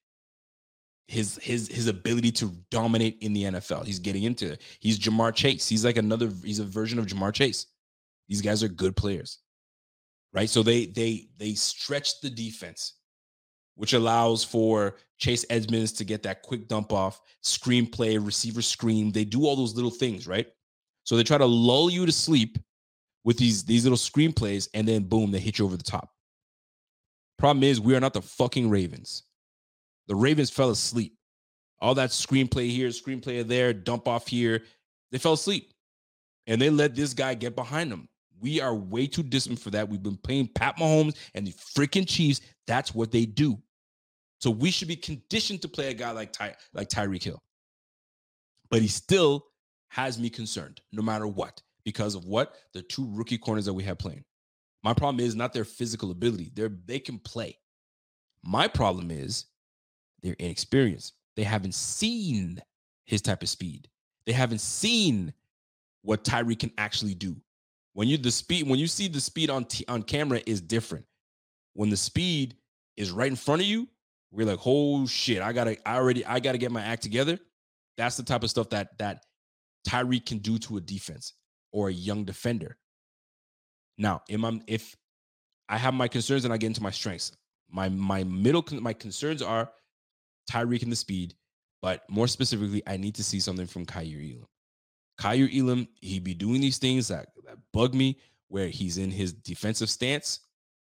ability to dominate in the NFL. He's getting into it. He's Jamar Chase. He's a version of Jamar Chase. These guys are good players, right? So they stretch the defense, which allows for Chase Edmonds to get that quick dump off, screen play, receiver screen. They do all those little things, right? So they try to lull you to sleep with these little screen plays, and then boom, they hit you over the top. Problem is, we are not the fucking Ravens. The Ravens fell asleep. All that screenplay here, screenplay there, dump off here, they fell asleep. And they let this guy get behind them. We are way too distant for that. We've been playing Pat Mahomes and the freaking Chiefs. That's what they do. So we should be conditioned to play a guy like Tyreek Hill. But he still has me concerned, no matter what, because of what? The two rookie corners that we have playing. My problem is not their physical ability. They can play. My problem is they're inexperienced. They haven't seen his type of speed. They haven't seen what Tyreek can actually do. When you see the speed on camera is different. When the speed is right in front of you, we're like, oh shit, I gotta get my act together. That's the type of stuff that Tyreek can do to a defense or a young defender. Now, if I have my concerns and I get into my strengths, my concerns are Tyreek and the speed, but more specifically, I need to see something from Kaiir Elam. Kaiir Elam, he be doing these things that bug me, where he's in his defensive stance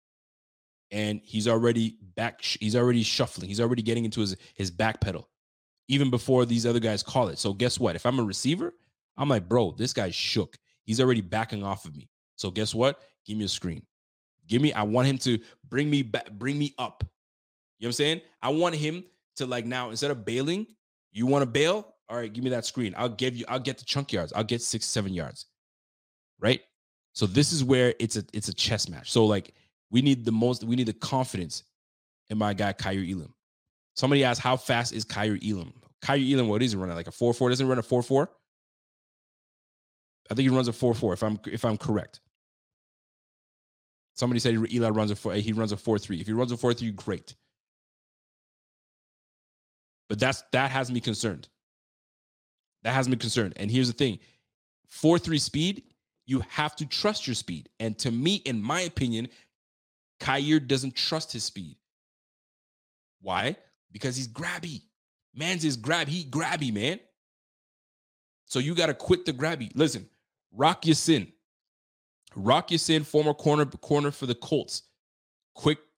and he's already shuffling. He's already getting into his back pedal, even before these other guys call it. So guess what? If I'm a receiver, I'm like, bro, this guy's shook. He's already backing off of me. So guess what? Give me a screen. I want him to bring me back, bring me up. You know what I'm saying? I want him to, like, now, instead of bailing, you want to bail? All right, give me that screen. I'll get the chunk yards. I'll get 6-7 yards. Right? So this is where it's a chess match. So, like, we need the confidence in my guy Kaiir Elam. Somebody asked, how fast is Kaiir Elam? Kaiir Elam, what is he running? Like a 4.4? Doesn't he run a 4.4? I think he runs a 4.4 if I'm correct. Somebody said Eli runs he runs a 4.3. If he runs a 4.3, great. But that has me concerned. That has me concerned. And here's the thing. 4.3 speed, you have to trust your speed. And to me, in my opinion, Kaiir doesn't trust his speed. Why? Because he's grabby. Man's is grabby, man. So you got to quit the grabby. Listen, Rock Ya-Sin, former corner for the Colts. Quick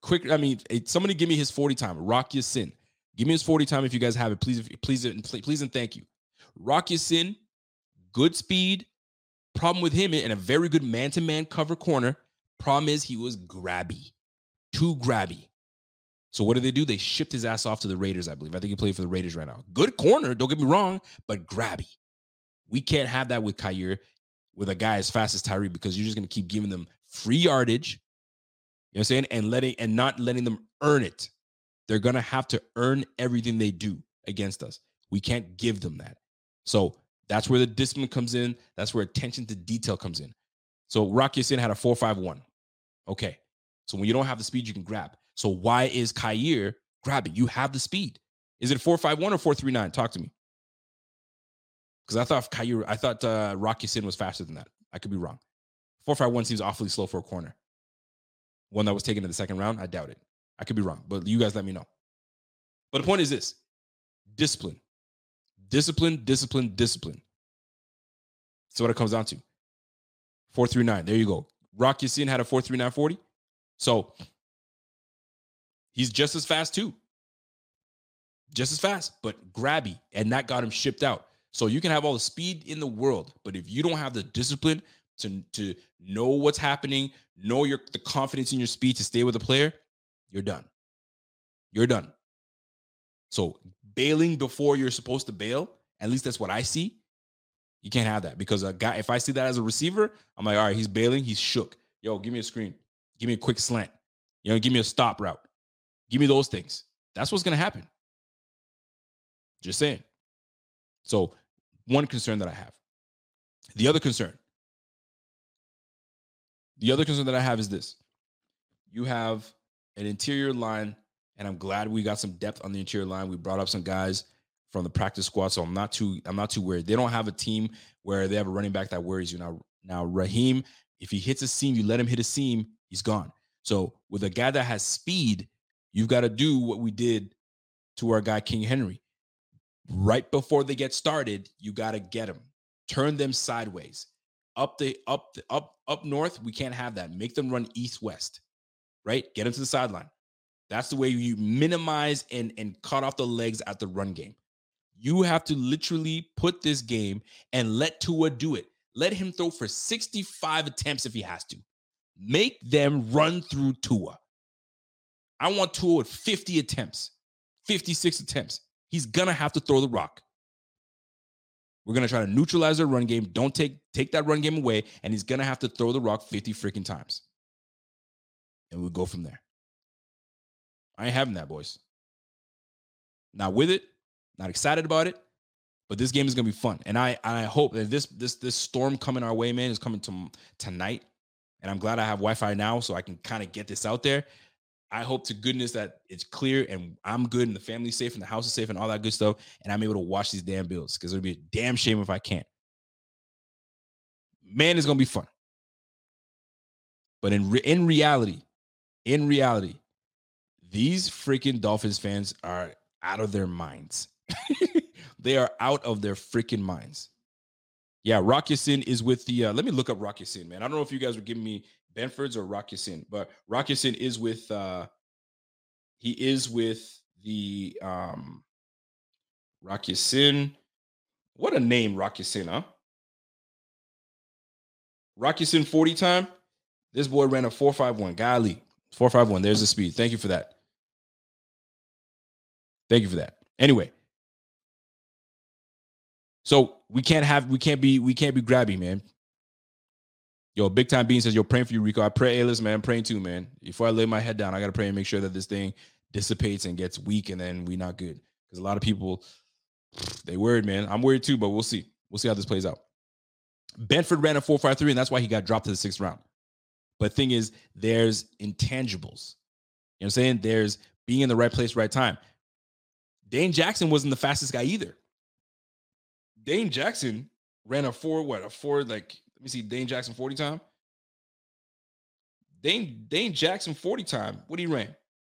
quick. I mean, somebody give me his 40 time. Rock Ya-Sin. Give me his 40 time if you guys have it. Please, and thank you. Rock Ya-Sin, good speed. Problem with him in a very good man-to-man cover corner. Problem is he was grabby. Too grabby. So what did they do? They shipped his ass off to the Raiders, I believe. I think he played for the Raiders right now. Good corner, don't get me wrong, but grabby. We can't have that with Kaiir, with a guy as fast as Tyree, because you're just going to keep giving them free yardage, you know what I'm saying, and not letting them earn it. They're going to have to earn everything they do against us. We can't give them that. So that's where the discipline comes in. That's where attention to detail comes in. So Rock Ya-Sin had a 4.51. Okay. So when you don't have the speed, you can grab. So why is Kaiir grabbing? You have the speed. Is it 4.51 or 4.39? Talk to me. Because I thought Rock Ya-Sin was faster than that. I could be wrong. 4.51 seems awfully slow for a corner. One that was taken in the second round, I doubt it. I could be wrong, but you guys let me know. But the point is this: discipline. Discipline, discipline, discipline. That's what it comes down to. 4.39. There you go. Rock Ya-Sin had a 4.39.40. So he's just as fast too. Just as fast, but grabby. And that got him shipped out. So you can have all the speed in the world, but if you don't have the discipline to know what's happening, know the confidence in your speed to stay with the player, you're done. You're done. So bailing before you're supposed to bail, at least that's what I see. You can't have that, because a guy, if I see that as a receiver, I'm like, all right, he's bailing, he's shook. Yo, give me a screen. Give me a quick slant. Give me a stop route. Give me those things. That's what's going to happen. Just saying. So one concern that I have. The other concern that I have is this. You have an interior line, and I'm glad we got some depth on the interior line. We brought up some guys from the practice squad, so I'm not too worried. They don't have a team where they have a running back that worries you. Now Raheem, if he hits a seam, you let him hit a seam, he's gone. So with a guy that has speed, you've got to do what we did to our guy King Henry. Right before they get started, you got to get them. Turn them sideways. Up north, we can't have that. Make them run east-west, right? Get them to the sideline. That's the way you minimize and cut off the legs at the run game. You have to literally put this game and let Tua do it. Let him throw for 65 attempts if he has to. Make them run through Tua. I want Tua with 50 attempts, 56 attempts. He's going to have to throw the rock. We're going to try to neutralize their run game. Don't take that run game away, and he's going to have to throw the rock 50 freaking times. And we'll go from there. I ain't having that, boys. Not with it. Not excited about it. But this game is going to be fun. And I hope that this storm coming our way, man, is coming tonight. And I'm glad I have Wi-Fi now so I can kind of get this out there. I hope to goodness that it's clear and I'm good and the family's safe and the house is safe and all that good stuff. And I'm able to watch these damn Bills, because it'll be a damn shame if I can't. Man, it's going to be fun. But in reality, these freaking Dolphins fans are out of their minds. They are out of their freaking minds. Yeah, Rock Ya-Sin is with the, let me look up Rock Ya-Sin, man. I don't know if you guys were giving me Benford's or Rock Ya-Sin, but Rock Ya-Sin is with, he is with the, Rock Ya-Sin. What a name, Rock Ya-Sin, huh? Rock Ya-Sin 40 time. This boy ran a 4.51. Golly, 4.51. There's the speed. Thank you for that. Thank you for that. Anyway. So we can't be grabby, man. Yo, Big Time Bean says, yo, praying for you, Rico. I pray, hey, listen, man, I'm praying too, man. Before I lay my head down, I got to pray and make sure that this thing dissipates and gets weak, and then we not good. Because a lot of people, they worried, man. I'm worried too, but we'll see. We'll see how this plays out. Benford ran a 4.53, and that's why he got dropped to the 6th round. But the thing is, there's intangibles. You know what I'm saying? There's being in the right place, right time. Dane Jackson wasn't the fastest guy either. Dane Jackson ran a 4, let me see, Dane Jackson 40 time. Dane Jackson 40 time. What he ran?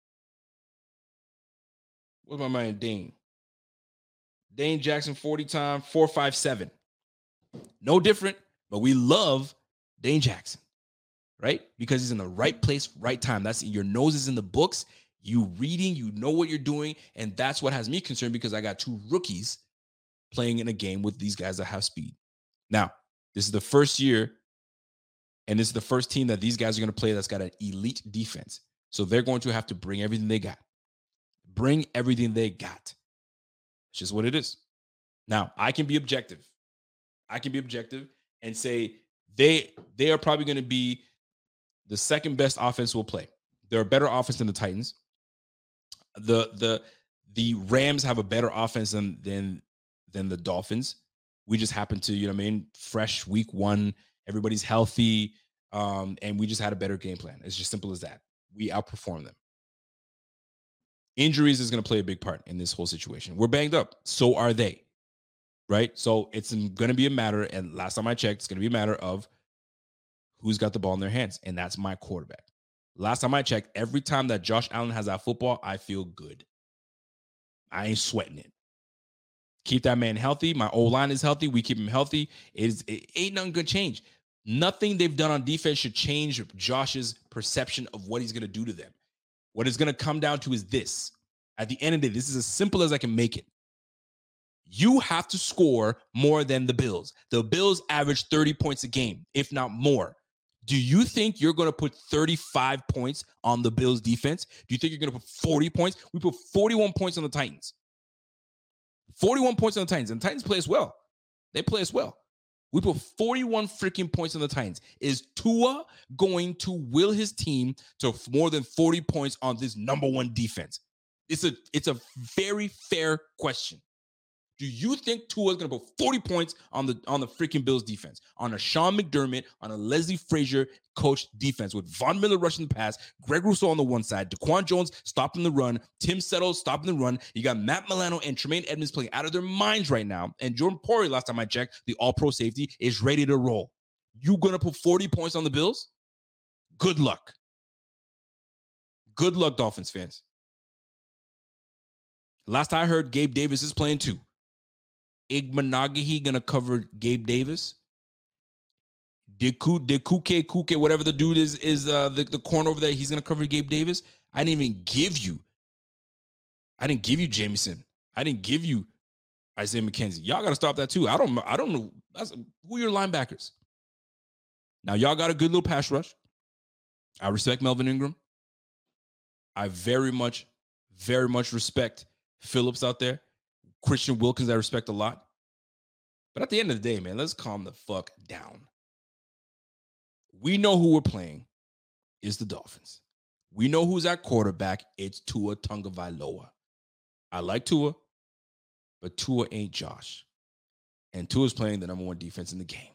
What's my man Dane? Dane Jackson 40 time, 4.57. No different, but we love Dane Jackson, right? Because he's in the right place, right time. That's your nose is in the books. You reading, you know what you're doing, and that's what has me concerned because I got two rookies playing in a game with these guys that have speed. Now, this is the first year, and this is the first team that these guys are going to play that's got an elite defense. So they're going to have to bring everything they got. Bring everything they got. It's just what it is. Now, I can be objective. And say they are probably going to be the second best offense we'll play. They're a better offense than the Titans. The Rams have a better offense than the Dolphins. We just happen to, you know what I mean, fresh week one, everybody's healthy, and we just had a better game plan. It's just simple as that. We outperform them. Injuries is going to play a big part in this whole situation. We're banged up. So are they, right? So it's going to be a matter, and last time I checked, it's going to be a matter of who's got the ball in their hands, and that's my quarterback. Last time I checked, every time that Josh Allen has that football, I feel good. I ain't sweating it. Keep that man healthy. My O-line is healthy. We keep him healthy. It ain't nothing going to change. Nothing they've done on defense should change Josh's perception of what he's going to do to them. What it's going to come down to is this. At the end of the day, this is as simple as I can make it. You have to score more than the Bills. The Bills average 30 points a game, if not more. Do you think you're going to put 35 points on the Bills defense? Do you think you're going to put 40 points? We put 41 points on the Titans. 41 points on the Titans. And the Titans play us well. They play us well. We put 41 freaking points on the Titans. Is Tua going to will his team to more than 40 points on this number one defense? It's a very fair question. Do you think Tua is going to put 40 points on the freaking Bills defense, on a Sean McDermott, on a Leslie Frazier coached defense with Von Miller rushing the pass, Greg Rousseau on the one side, DaQuan Jones stopping the run, Tim Settle stopping the run. You got Matt Milano and Tremaine Edmonds playing out of their minds right now. And Jordan Poirier, last time I checked, the all-pro safety, is ready to roll. You going to put 40 points on the Bills? Good luck. Good luck, Dolphins fans. Last I heard, Gabe Davis is playing too. Igmanagahi gonna cover Gabe Davis. Kuke, whatever the dude is the corner over there. He's gonna cover Gabe Davis. I didn't give you Jameson. I didn't give you Isaiah McKenzie. Y'all gotta stop that too. I don't know. Who are your linebackers? Now y'all got a good little pass rush. I respect Melvin Ingram. I very much respect Phillips out there. Christian Wilkins, I respect a lot. But at the end of the day, man, let's calm the fuck down. We know who we're playing is the Dolphins. We know who's at quarterback. It's Tua Tagovailoa. I like Tua, but Tua ain't Josh. And Tua's playing the number one defense in the game.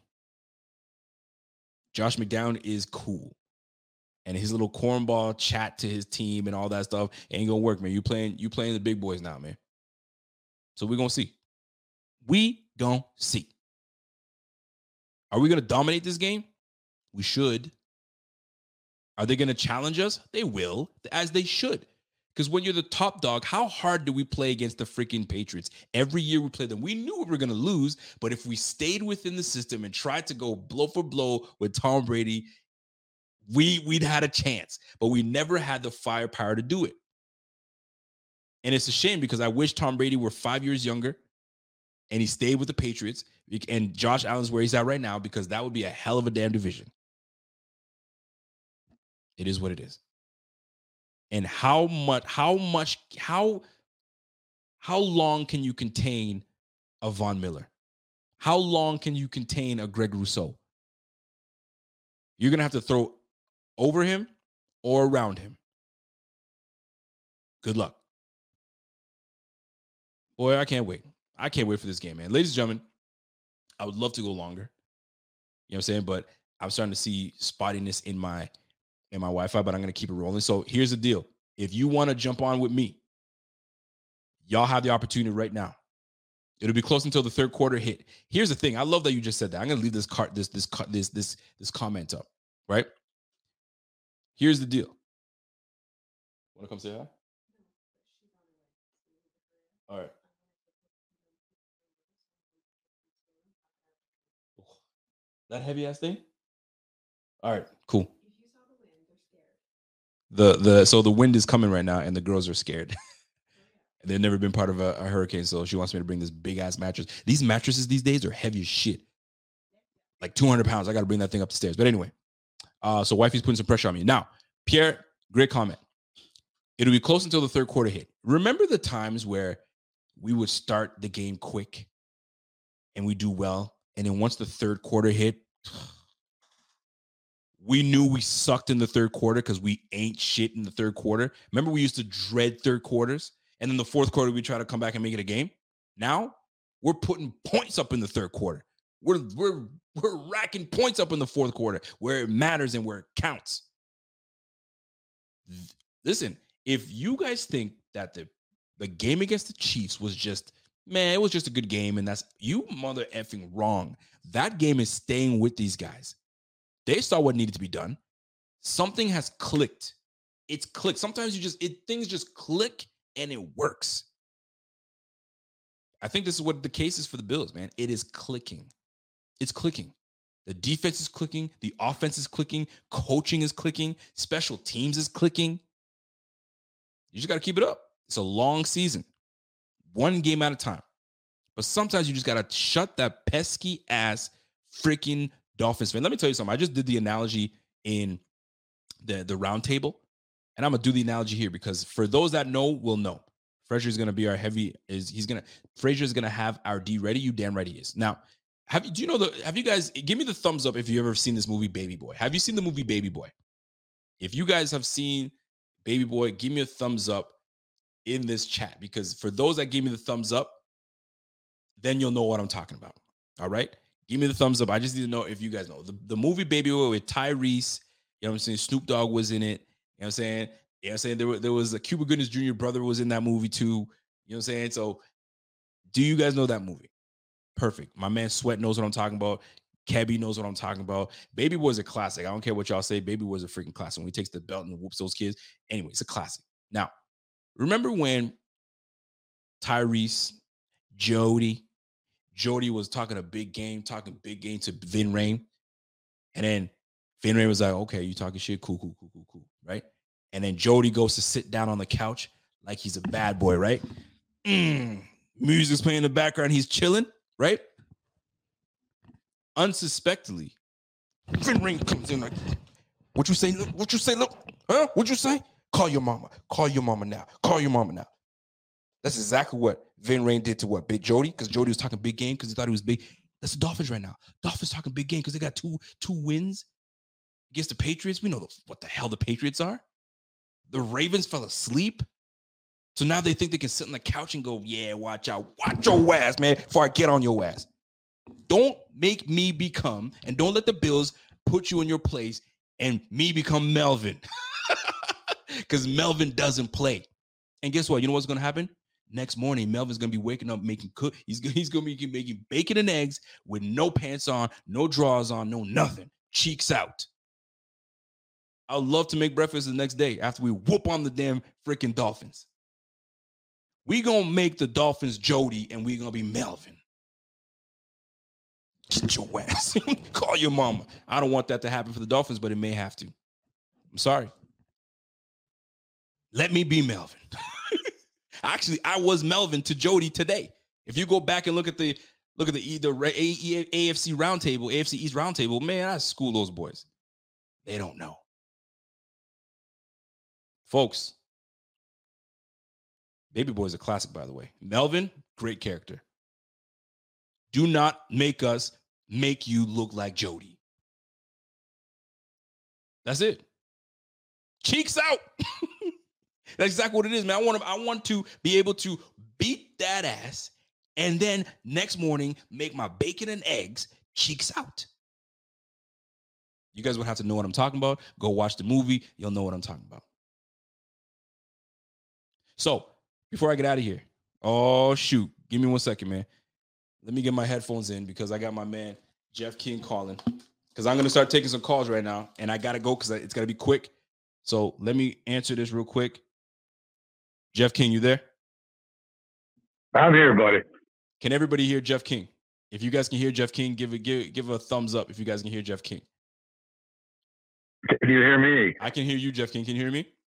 Josh McDown is cool. And his little cornball chat to his team and all that stuff ain't gonna work, man. You playing the big boys now, man. So we're going to see. We going to see. Are we going to dominate this game? We should. Are they going to challenge us? They will, as they should. Because when you're the top dog, how hard do we play against the freaking Patriots? Every year we play them. We knew we were going to lose, but if we stayed within the system and tried to go blow for blow with Tom Brady, we'd had a chance. But we never had the firepower to do it. And it's a shame because I wish Tom Brady were 5 years younger and he stayed with the Patriots and Josh Allen's where he's at right now, because that would be a hell of a damn division. It is what it is. And how long can you contain a Von Miller? How long can you contain a Greg Rousseau? You're going to have to throw over him or around him. Good luck. Boy, I can't wait. I can't wait for this game, man. Ladies and gentlemen, I would love to go longer. You know what I'm saying? But I'm starting to see spottiness in my Wi-Fi, but I'm going to keep it rolling. So here's the deal. If you want to jump on with me, y'all have the opportunity right now. It'll be close until the third quarter hit. Here's the thing. I love that you just said that. I'm going to leave this comment up, right? Here's the deal. Want to come say hi? All right. That heavy ass thing? All right, cool. So the wind is coming right now, and the girls are scared. They've never been part of a hurricane, so she wants me to bring this big ass mattress. These mattresses these days are heavy as shit, like 200 pounds. I got to bring that thing up the stairs. But anyway, so wifey's putting some pressure on me now. Pierre, great comment. It'll be close until the third quarter hit. Remember the times where we would start the game quick and we do well, and then once the third quarter hit, we knew we sucked in the third quarter because we ain't shit in the third quarter. Remember, we used to dread third quarters, and then the fourth quarter we try to come back and make it a game. Now we're putting points up in the third quarter. We're racking points up in the fourth quarter where it matters and where it counts. Listen, if you guys think that the game against the Chiefs was just, man, it was just a good game, and that's you mother effing wrong. That game is staying with these guys. They saw what needed to be done. Something has clicked. It's clicked. Sometimes things just click and it works. I think this is what the case is for the Bills, man. It is clicking. It's clicking. The defense is clicking. The offense is clicking. Coaching is clicking. Special teams is clicking. You just got to keep it up. It's a long season. One game at a time. But sometimes you just got to shut that pesky ass freaking Dolphins fan. Let me tell you something. I just did the analogy in the round table, and I'm going to do the analogy here because for those that know, will know. Frazier is going to be our Frazier is going to have our D ready. You damn right he is. Now, have you guys, give me the thumbs up if you've ever seen this movie Baby Boy. Have you seen the movie Baby Boy? If you guys have seen Baby Boy, give me a thumbs up in this chat, because for those that give me the thumbs up, then you'll know what I'm talking about. All right? Give me the thumbs up. I just need to know if you guys know. The movie Baby Boy with Tyrese, you know what I'm saying? Snoop Dogg was in it. You know what I'm saying? You know what I'm saying? There was a Cuba Gooding Jr. brother was in that movie too. You know what I'm saying? So do you guys know that movie? Perfect. My man Sweat knows what I'm talking about. Kebby knows what I'm talking about. Baby Boy's a classic. I don't care what y'all say. Baby Boy's a freaking classic. When he takes the belt and whoops those kids. Anyway, it's a classic. Now, remember when Tyrese, Jody was talking big game to Vin Rain. And then Vin Rain was like, okay, you talking shit? Cool. Right? And then Jody goes to sit down on the couch like he's a bad boy, right? Music's playing in the background. He's chilling, right? Unsuspectedly, Vin Rain comes in like, what you say? What you say? Look, huh? What you say? Call your mama. Call your mama now. Call your mama now. That's exactly what Vin Rain did to what? Big Jody? Because Jody was talking big game because he thought he was big. That's the Dolphins right now. Dolphins talking big game because they got two wins against the Patriots. We know what the hell the Patriots are. The Ravens fell asleep. So now they think they can sit on the couch and go, yeah, watch out. Watch your ass, man, before I get on your ass. Don't make me become, and don't let the Bills put you in your place and me become Melvin. Because Melvin doesn't play. And guess what? You know what's going to happen? Next morning, Melvin's going to be waking up making He's going to be making bacon and eggs with no pants on, no drawers on, no nothing. Cheeks out. I would love to make breakfast the next day after we whoop on the damn freaking Dolphins. We going to make the Dolphins Jody, and we going to be Melvin. Get your ass. Call your mama. I don't want that to happen for the Dolphins, but it may have to. I'm sorry. Let me be Melvin. Actually, I was Melvin to Jody today. If you go back and look at the AFC roundtable, AFC East roundtable, man, I school those boys. They don't know. Folks, Baby Boy is a classic, by the way. Melvin, great character. Do not make us make you look like Jody. That's it. Cheeks out. That's exactly what it is, man. I want to be able to beat that ass and then next morning make my bacon and eggs cheeks out. You guys would have to know what I'm talking about. Go watch the movie. You'll know what I'm talking about. So, before I get out of here, oh, shoot. Give me 1 second, man. Let me get my headphones in because I got my man Jeff King calling. Because I'm going to start taking some calls right now, and I got to go because it's got to be quick. So, let me answer this real quick. Jeff King, you there? I'm here, buddy. Can everybody hear Jeff King? If you guys can hear Jeff King, give a thumbs up if you guys can hear Jeff King. Can you hear me? I can hear you, Jeff King. Can you hear me?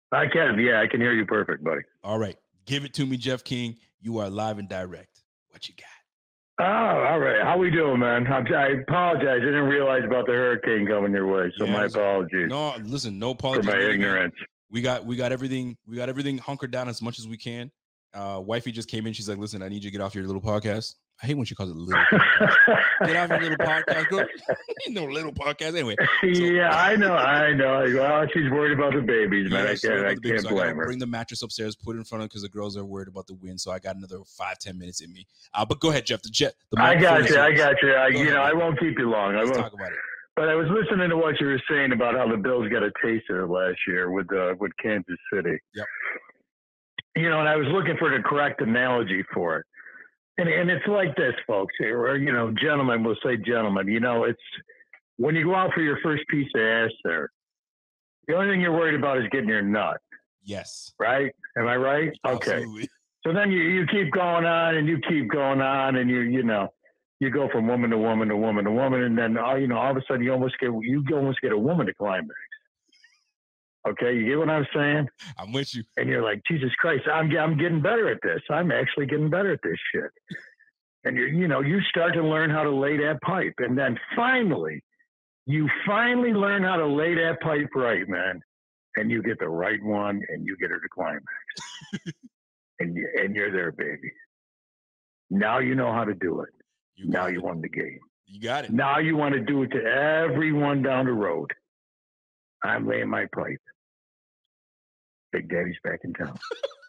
I can. Yeah, I can hear you perfect, buddy. All right. Give it to me, Jeff King. You are live and direct. What you got? Oh, all right. How we doing, man? I apologize. I didn't realize about the hurricane coming your way, so my apologies. No, listen, no for apologies. my ignorance. We got everything. We got everything hunkered down as much as we can. Wifey just came in. She's like, "Listen, I need you to get off your little podcast." I hate when she calls it little podcast. Get off your little podcast, girl. No little podcast, anyway. So, yeah, I know. Well, she's worried about the babies, man. Yeah, I can't blame her. Bring the mattress upstairs, put it in front of her because the girls are worried about the wind. So I got another 5-10 minutes in me. But go ahead, Jeff. I got you. I won't keep you long. Let's talk about it. But I was listening to what you were saying about how the Bills got a taste of it last year with Kansas City. Yep. And I was looking for the correct analogy for it. And it's like this, folks, or, gentlemen, we'll say gentlemen, it's when you go out for your first piece of ass there, the only thing you're worried about is getting your nut. Yes. Right? Am I right? Absolutely. Okay. So then you keep going on and you keep going on and you go from woman to woman to woman to woman. And then, all of a sudden you almost get a woman to climax. Okay, you get what I'm saying? I'm with you. And you're like, Jesus Christ, I'm getting better at this. I'm actually getting better at this shit. And you start to learn how to lay that pipe. And then you finally learn how to lay that pipe right, man. And you get the right one and you get her to climax. and you're there, baby. Now you know how to do it. Now you won the game. You got it. Now you want to do it to everyone down the road. I'm laying my pipe. Big Daddy's back in town.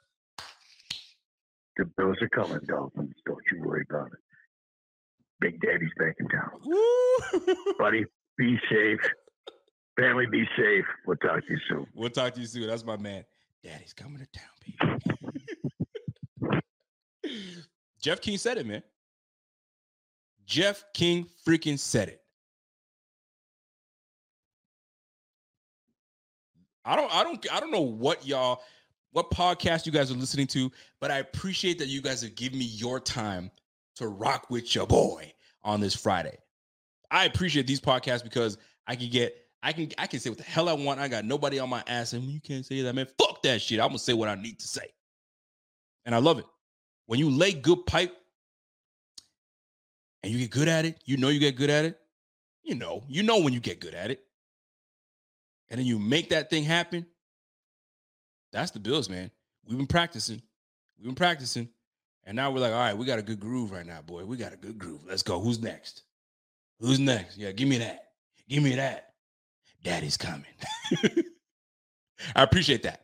The Bills are coming, Dolphins. Don't you worry about it. Big Daddy's back in town. Buddy, be safe. Family, be safe. We'll talk to you soon. That's my man. Daddy's coming to town, baby. Jeff King said it, man. Jeff King freaking said it. I don't know what podcast you guys are listening to, but I appreciate that you guys have given me your time to rock with your boy on this Friday. I appreciate these podcasts because I can say what the hell I want. I got nobody on my ass and you can't say that, man. Fuck that shit. I'm gonna say what I need to say. And I love it. When you lay good pipe and you get good at it, you get good at it. You know when you get good at it. And then you make that thing happen. That's the Bills, man. We've been practicing. And now we're like, all right, we got a good groove right now, boy. We got a good groove. Let's go. Who's next? Yeah, give me that. Daddy's coming. I appreciate that.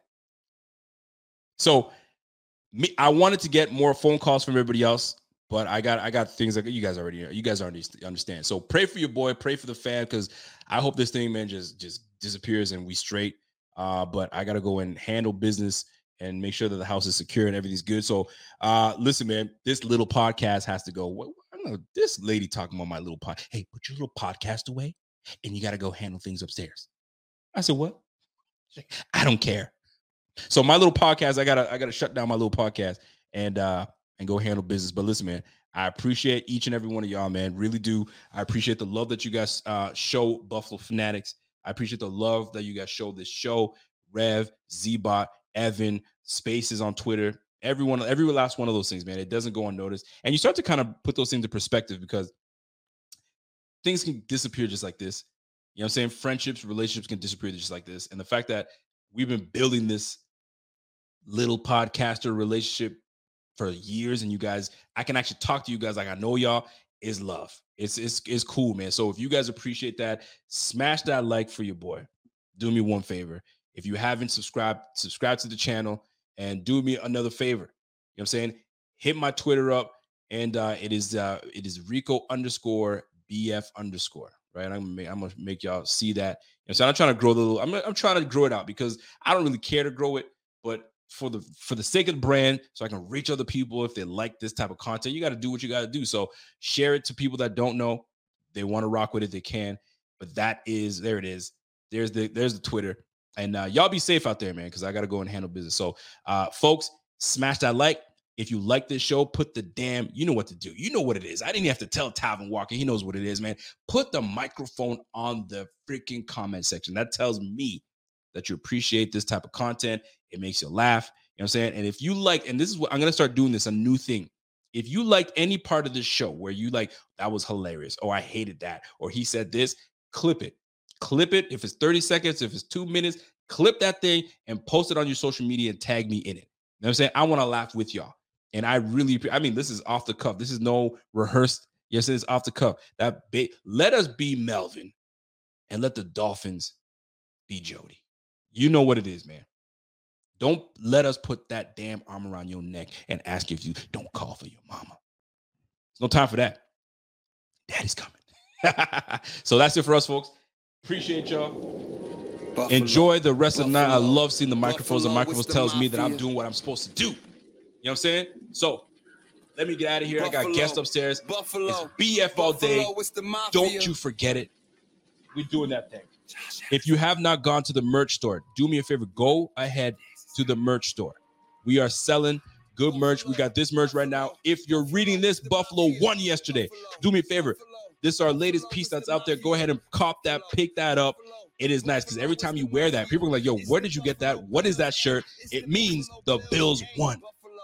So I wanted to get more phone calls from everybody else, but I got things like you guys already understand. So pray for your boy, pray for the fan, because I hope this thing, man, just disappears and we straight. But I got to go and handle business and make sure that the house is secure and everything's good. So listen, man, this little podcast has to go. I don't know, this lady talking about my little pod. Hey, put your little podcast away and you got to go handle things upstairs. I said, what? I don't care. So my little podcast, I gotta shut down my little podcast and go handle business. But listen, man, I appreciate each and every one of y'all, man. Really do. I appreciate the love that you guys show Buffalo Fanatics. I appreciate the love that you guys show this show. Rev, Z-Bot, Evan, Spaces on Twitter. Every last one of those things, man. It doesn't go unnoticed. And you start to kind of put those things into perspective because things can disappear just like this. You know what I'm saying? Friendships, relationships can disappear just like this. And the fact that we've been building this little podcaster relationship for years, and you guys, I can actually talk to you guys like I know y'all, is love. It's cool, man. So if you guys appreciate that, smash that like for your boy. Do me one favor. If you haven't subscribe to the channel and do me another favor. You know what I'm saying? Hit my Twitter up, and it is Rico_BF_. Right? I'm gonna make y'all see that. You know, so I'm trying to grow I'm trying to grow it out because I don't really care to grow it, but for the sake of the brand, so I can reach other people if they like this type of content, you got to do what you got to do. So share it to people that don't know. They want to rock with it, they can. But there it is. There's the Twitter. And y'all be safe out there, man, because I got to go and handle business. So folks, smash that like. If you like this show, put the damn, you know what to do. You know what it is. I didn't have to tell Talvin Walker. He knows what it is, man. Put the microphone on the freaking comment section. That tells me that you appreciate this type of content. It makes you laugh. You know what I'm saying? And if you like, and this is what I'm going to start doing this, a new thing. If you liked any part of this show where you like, that was hilarious, or I hated that, or he said this, clip it. Clip it. If it's 30 seconds, if it's 2 minutes, clip that thing and post it on your social media and tag me in it. You know what I'm saying? I want to laugh with y'all. And I mean, this is off the cuff. This is no rehearsed. Yes, it's off the cuff. Let us be Melvin and let the Dolphins be Jody. You know what it is, man. Don't let us put that damn arm around your neck and ask if you don't call for your mama. There's no time for that. Daddy's coming. So that's it for us, folks. Appreciate y'all. Buffalo. Enjoy the rest of the night. I love seeing the microphones. The microphones tells me that I'm doing what I'm supposed to do. You know what I'm saying? So let me get out of here. Buffalo. I got guests upstairs. Buffalo. It's BF all day. Don't you forget it. We're doing that thing. If you have not gone to the merch store, do me a favor. Go ahead to the merch store. We are selling good merch. We got this merch right now. If you're reading this, Buffalo won yesterday. Do me a favor. This is our latest piece that's out there. Go ahead and cop that, pick that up. It is nice because every time you wear that, people are like, yo, where did you get that? What is that shirt? It means the Bills won.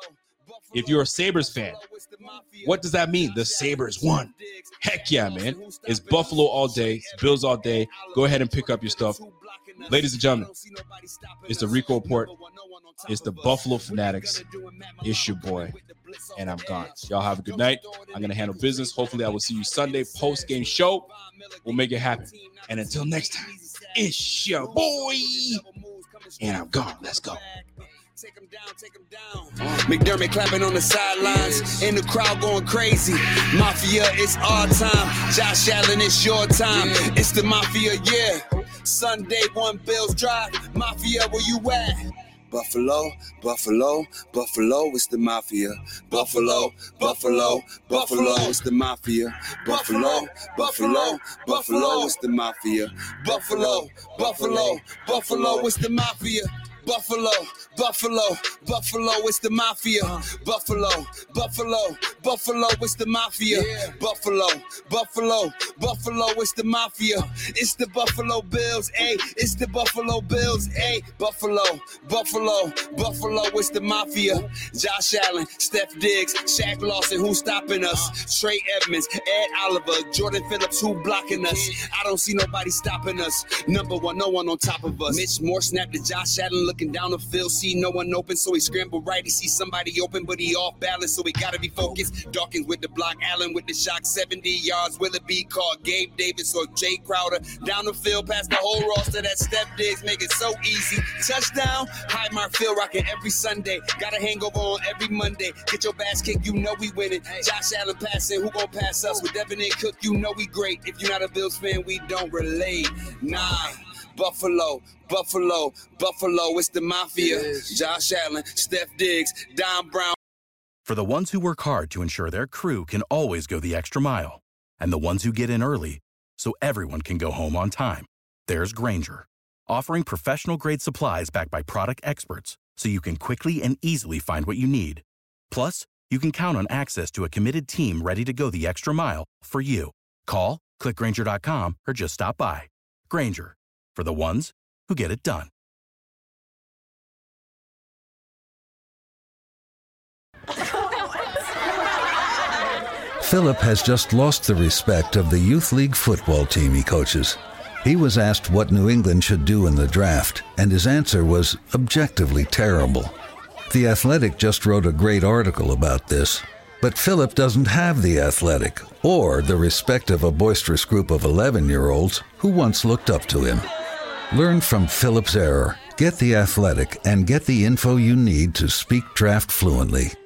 If you're a Sabres fan, what does that mean? The Sabres won. Heck yeah, man. It's Buffalo all day. It's Bills all day. Go ahead and pick up your stuff. Ladies and gentlemen, it's the Rico Report. It's the Buffalo Fanatics. It's your boy. And I'm gone. Y'all have a good night. I'm going to handle business. Hopefully, I will see you Sunday post-game show. We'll make it happen. And until next time, it's your boy. And I'm gone. Let's go. Take him down. McDermott clapping on the sidelines, in the crowd going crazy. Mafia, it's our time. Josh Allen, it's your time. It's the Mafia, yeah. Sunday, one Bills Drive. Mafia, where you at? Buffalo, Buffalo, Buffalo, it's the Mafia. Buffalo, Buffalo, Buffalo, it's the Mafia. Buffalo, Buffalo, Buffalo, it's the Mafia. Buffalo, Buffalo, Buffalo, it's the Mafia. Buffalo, Buffalo, Buffalo, it's the Mafia. Buffalo, Buffalo, Buffalo, it's the Mafia. Buffalo, Buffalo, Buffalo, it's the Mafia. It's the Buffalo Bills, ayy. It's the Buffalo Bills, ayy. Buffalo, Buffalo, Buffalo, it's the Mafia. Josh Allen, Steph Diggs, Shaq Lawson, who's stopping us? Trey Edmonds, Ed Oliver, Jordan Phillips, who blocking us? I don't see nobody stopping us. Number one, no one on top of us. Mitch Moore snapped to Josh Allen, looking down the field, see no one open, so he scrambled right. He sees somebody open, but he off balance, so he gotta be focused. Dawkins with the block, Allen with the shock, 70 yards. Will it be called Gabe Davis or Jay Crowder? Down the field, past the whole roster, that Steph Diggs make it so easy. Touchdown, Highmark Field rocking every Sunday. Got a hangover on every Monday. Get your ass kicked, you know we winning. Josh Allen passing, who gon' pass us? With Devin and Cook, you know we great. If you're not a Bills fan, we don't relate. Nah. Buffalo, Buffalo, Buffalo, it's the Mafia. Josh Allen, Steph Diggs, Don Brown. For the ones who work hard to ensure their crew can always go the extra mile, and the ones who get in early so everyone can go home on time, there's Grainger, offering professional-grade supplies backed by product experts so you can quickly and easily find what you need. Plus, you can count on access to a committed team ready to go the extra mile for you. Call, click Grainger.com, or just stop by. Grainger, for the ones who get it done. Philip has just lost the respect of the youth league football team he coaches. He was asked what New England should do in the draft, and his answer was objectively terrible. The Athletic just wrote a great article about this. But Philip doesn't have the Athletic or the respect of a boisterous group of 11-year-olds who once looked up to him. Learn from Philip's error, get the Athletic, and get the info you need to speak draft fluently.